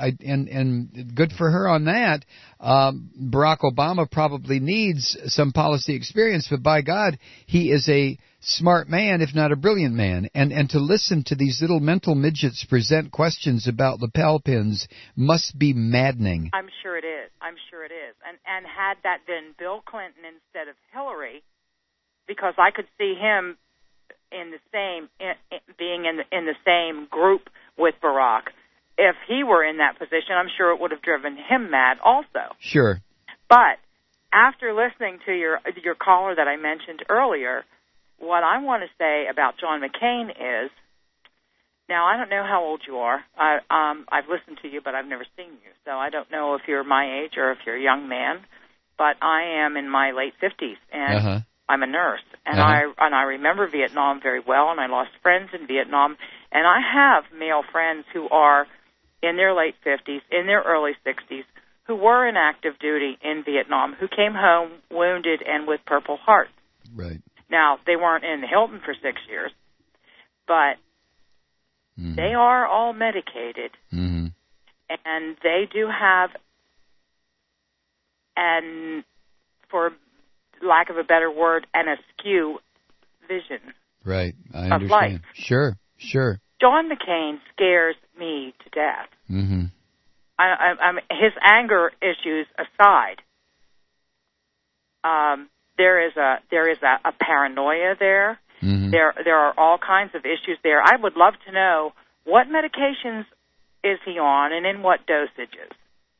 And good for her on that. Barack Obama probably needs some policy experience, but by God, he is a smart man, if not a brilliant man. And to listen to these little mental midgets present questions about lapel pins must be maddening. I'm sure it is. And had that been Bill Clinton instead of Hillary, because I could see him in the same being in the same group with Barack. If he were in that position, I'm sure it would have driven him mad also. Sure. But after listening to your caller that I mentioned earlier, what I want to say about John McCain is, now I don't know how old you are. I've listened to you, but I've never seen you, so I don't know if you're my age or if you're a young man. But I am in my late 50s, and I'm a nurse, and I remember Vietnam very well, and I lost friends in Vietnam, and I have male friends who are in their late 50s, in their early 60s, who were in active duty in Vietnam, who came home wounded and with Purple Heart. Right. Now, they weren't in the Hilton for 6 years, but they are all medicated, and they do have, and for lack of a better word, an askew vision. Right, I of understand. Life. Sure. John McCain scares me to death. Mm-hmm. His anger issues aside, there is a paranoia there. Mm-hmm. There are all kinds of issues there. I would love to know what medications is he on and in what dosages.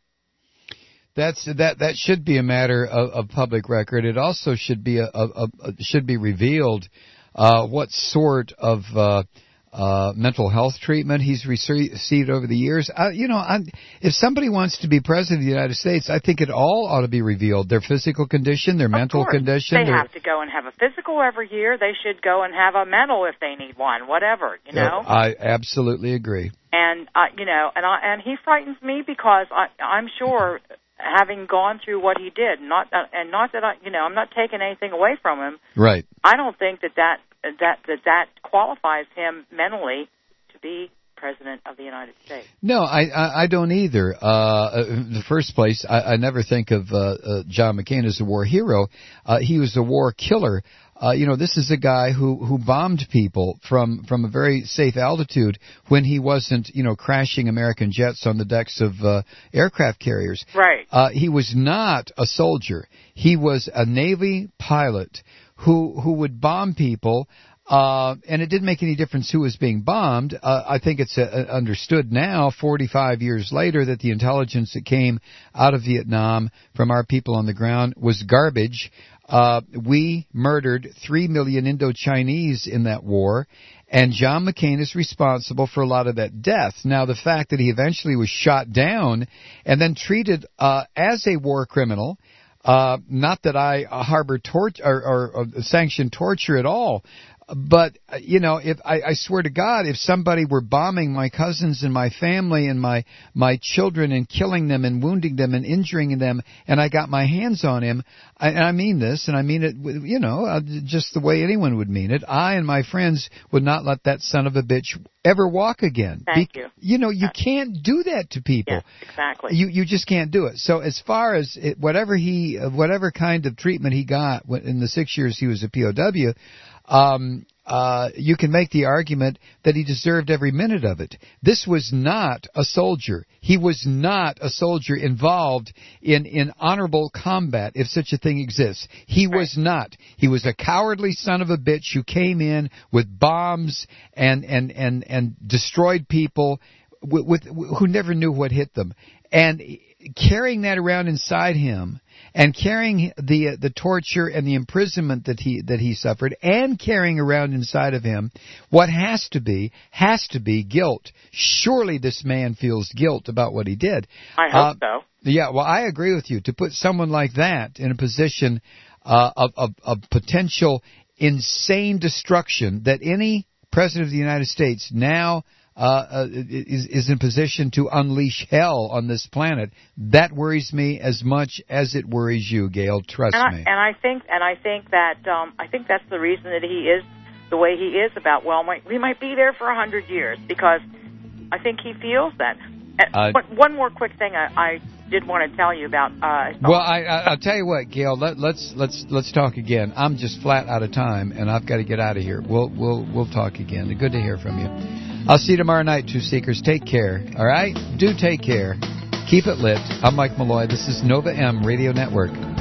That should be a matter of public record. It also should be should be revealed what sort of mental health treatment he's received over the years. If somebody wants to be president of the United States, I think it all ought to be revealed. Their physical condition, their mental condition. They have to go and have a physical every year. They should go and have a mental if they need one, whatever, I absolutely agree. And, and he frightens me because I'm sure, having gone through what he did, not that I'm not taking anything away from him. Right. I don't think that qualifies him mentally to be president of the United States. No, I don't either. In the first place, I never think of John McCain as a war hero. He was a war killer. This is a guy who bombed people from a very safe altitude when he wasn't, crashing American jets on the decks of aircraft carriers. Right. He was not a soldier. He was a Navy pilot who would bomb people, and it didn't make any difference who was being bombed. I think it's understood now, 45 years later, that the intelligence that came out of Vietnam from our people on the ground was garbage. We murdered 3 million Indo-Chinese in that war, and John McCain is responsible for a lot of that death. Now, the fact that he eventually was shot down and then treated as a war criminal, Not that I harbor torture or sanction torture at all. But, if I swear to God, if somebody were bombing my cousins and my family and my children and killing them and wounding them and injuring them, and I got my hands on him, and I mean this, and I mean it, just the way anyone would mean it, I and my friends would not let that son of a bitch ever walk again. Thank you. You can't do that to people. Yes, exactly. You just can't do it. So as far as whatever kind of treatment he got in the 6 years he was a POW, you can make the argument that he deserved every minute of it. This was not a soldier. He was not a soldier involved in honorable combat, if such a thing exists. He was not. He was a cowardly son of a bitch who came in with bombs and destroyed people who never knew what hit them. And carrying that around inside him, and carrying the torture and the imprisonment that he suffered, and carrying around inside of him what has to be guilt. Surely this man feels guilt about what he did. I hope so. Yeah, well, I agree with you. To put someone like that in a position of potential insane destruction that any president of the United States now is in position to unleash hell on this planet. That worries me as much as it worries you, Gail. Trust me. And I think that's the reason that he is the way he is about. Well, we might be there for 100 years because I think he feels that. One more quick thing I did want to tell you about. I'll tell you what, Gail. Let's talk again. I'm just flat out of time, and I've got to get out of here. We'll talk again. Good to hear from you. I'll see you tomorrow night, Truth Seekers. Take care. All right? Do take care. Keep it lit. I'm Mike Malloy. This is Nova M Radio Network.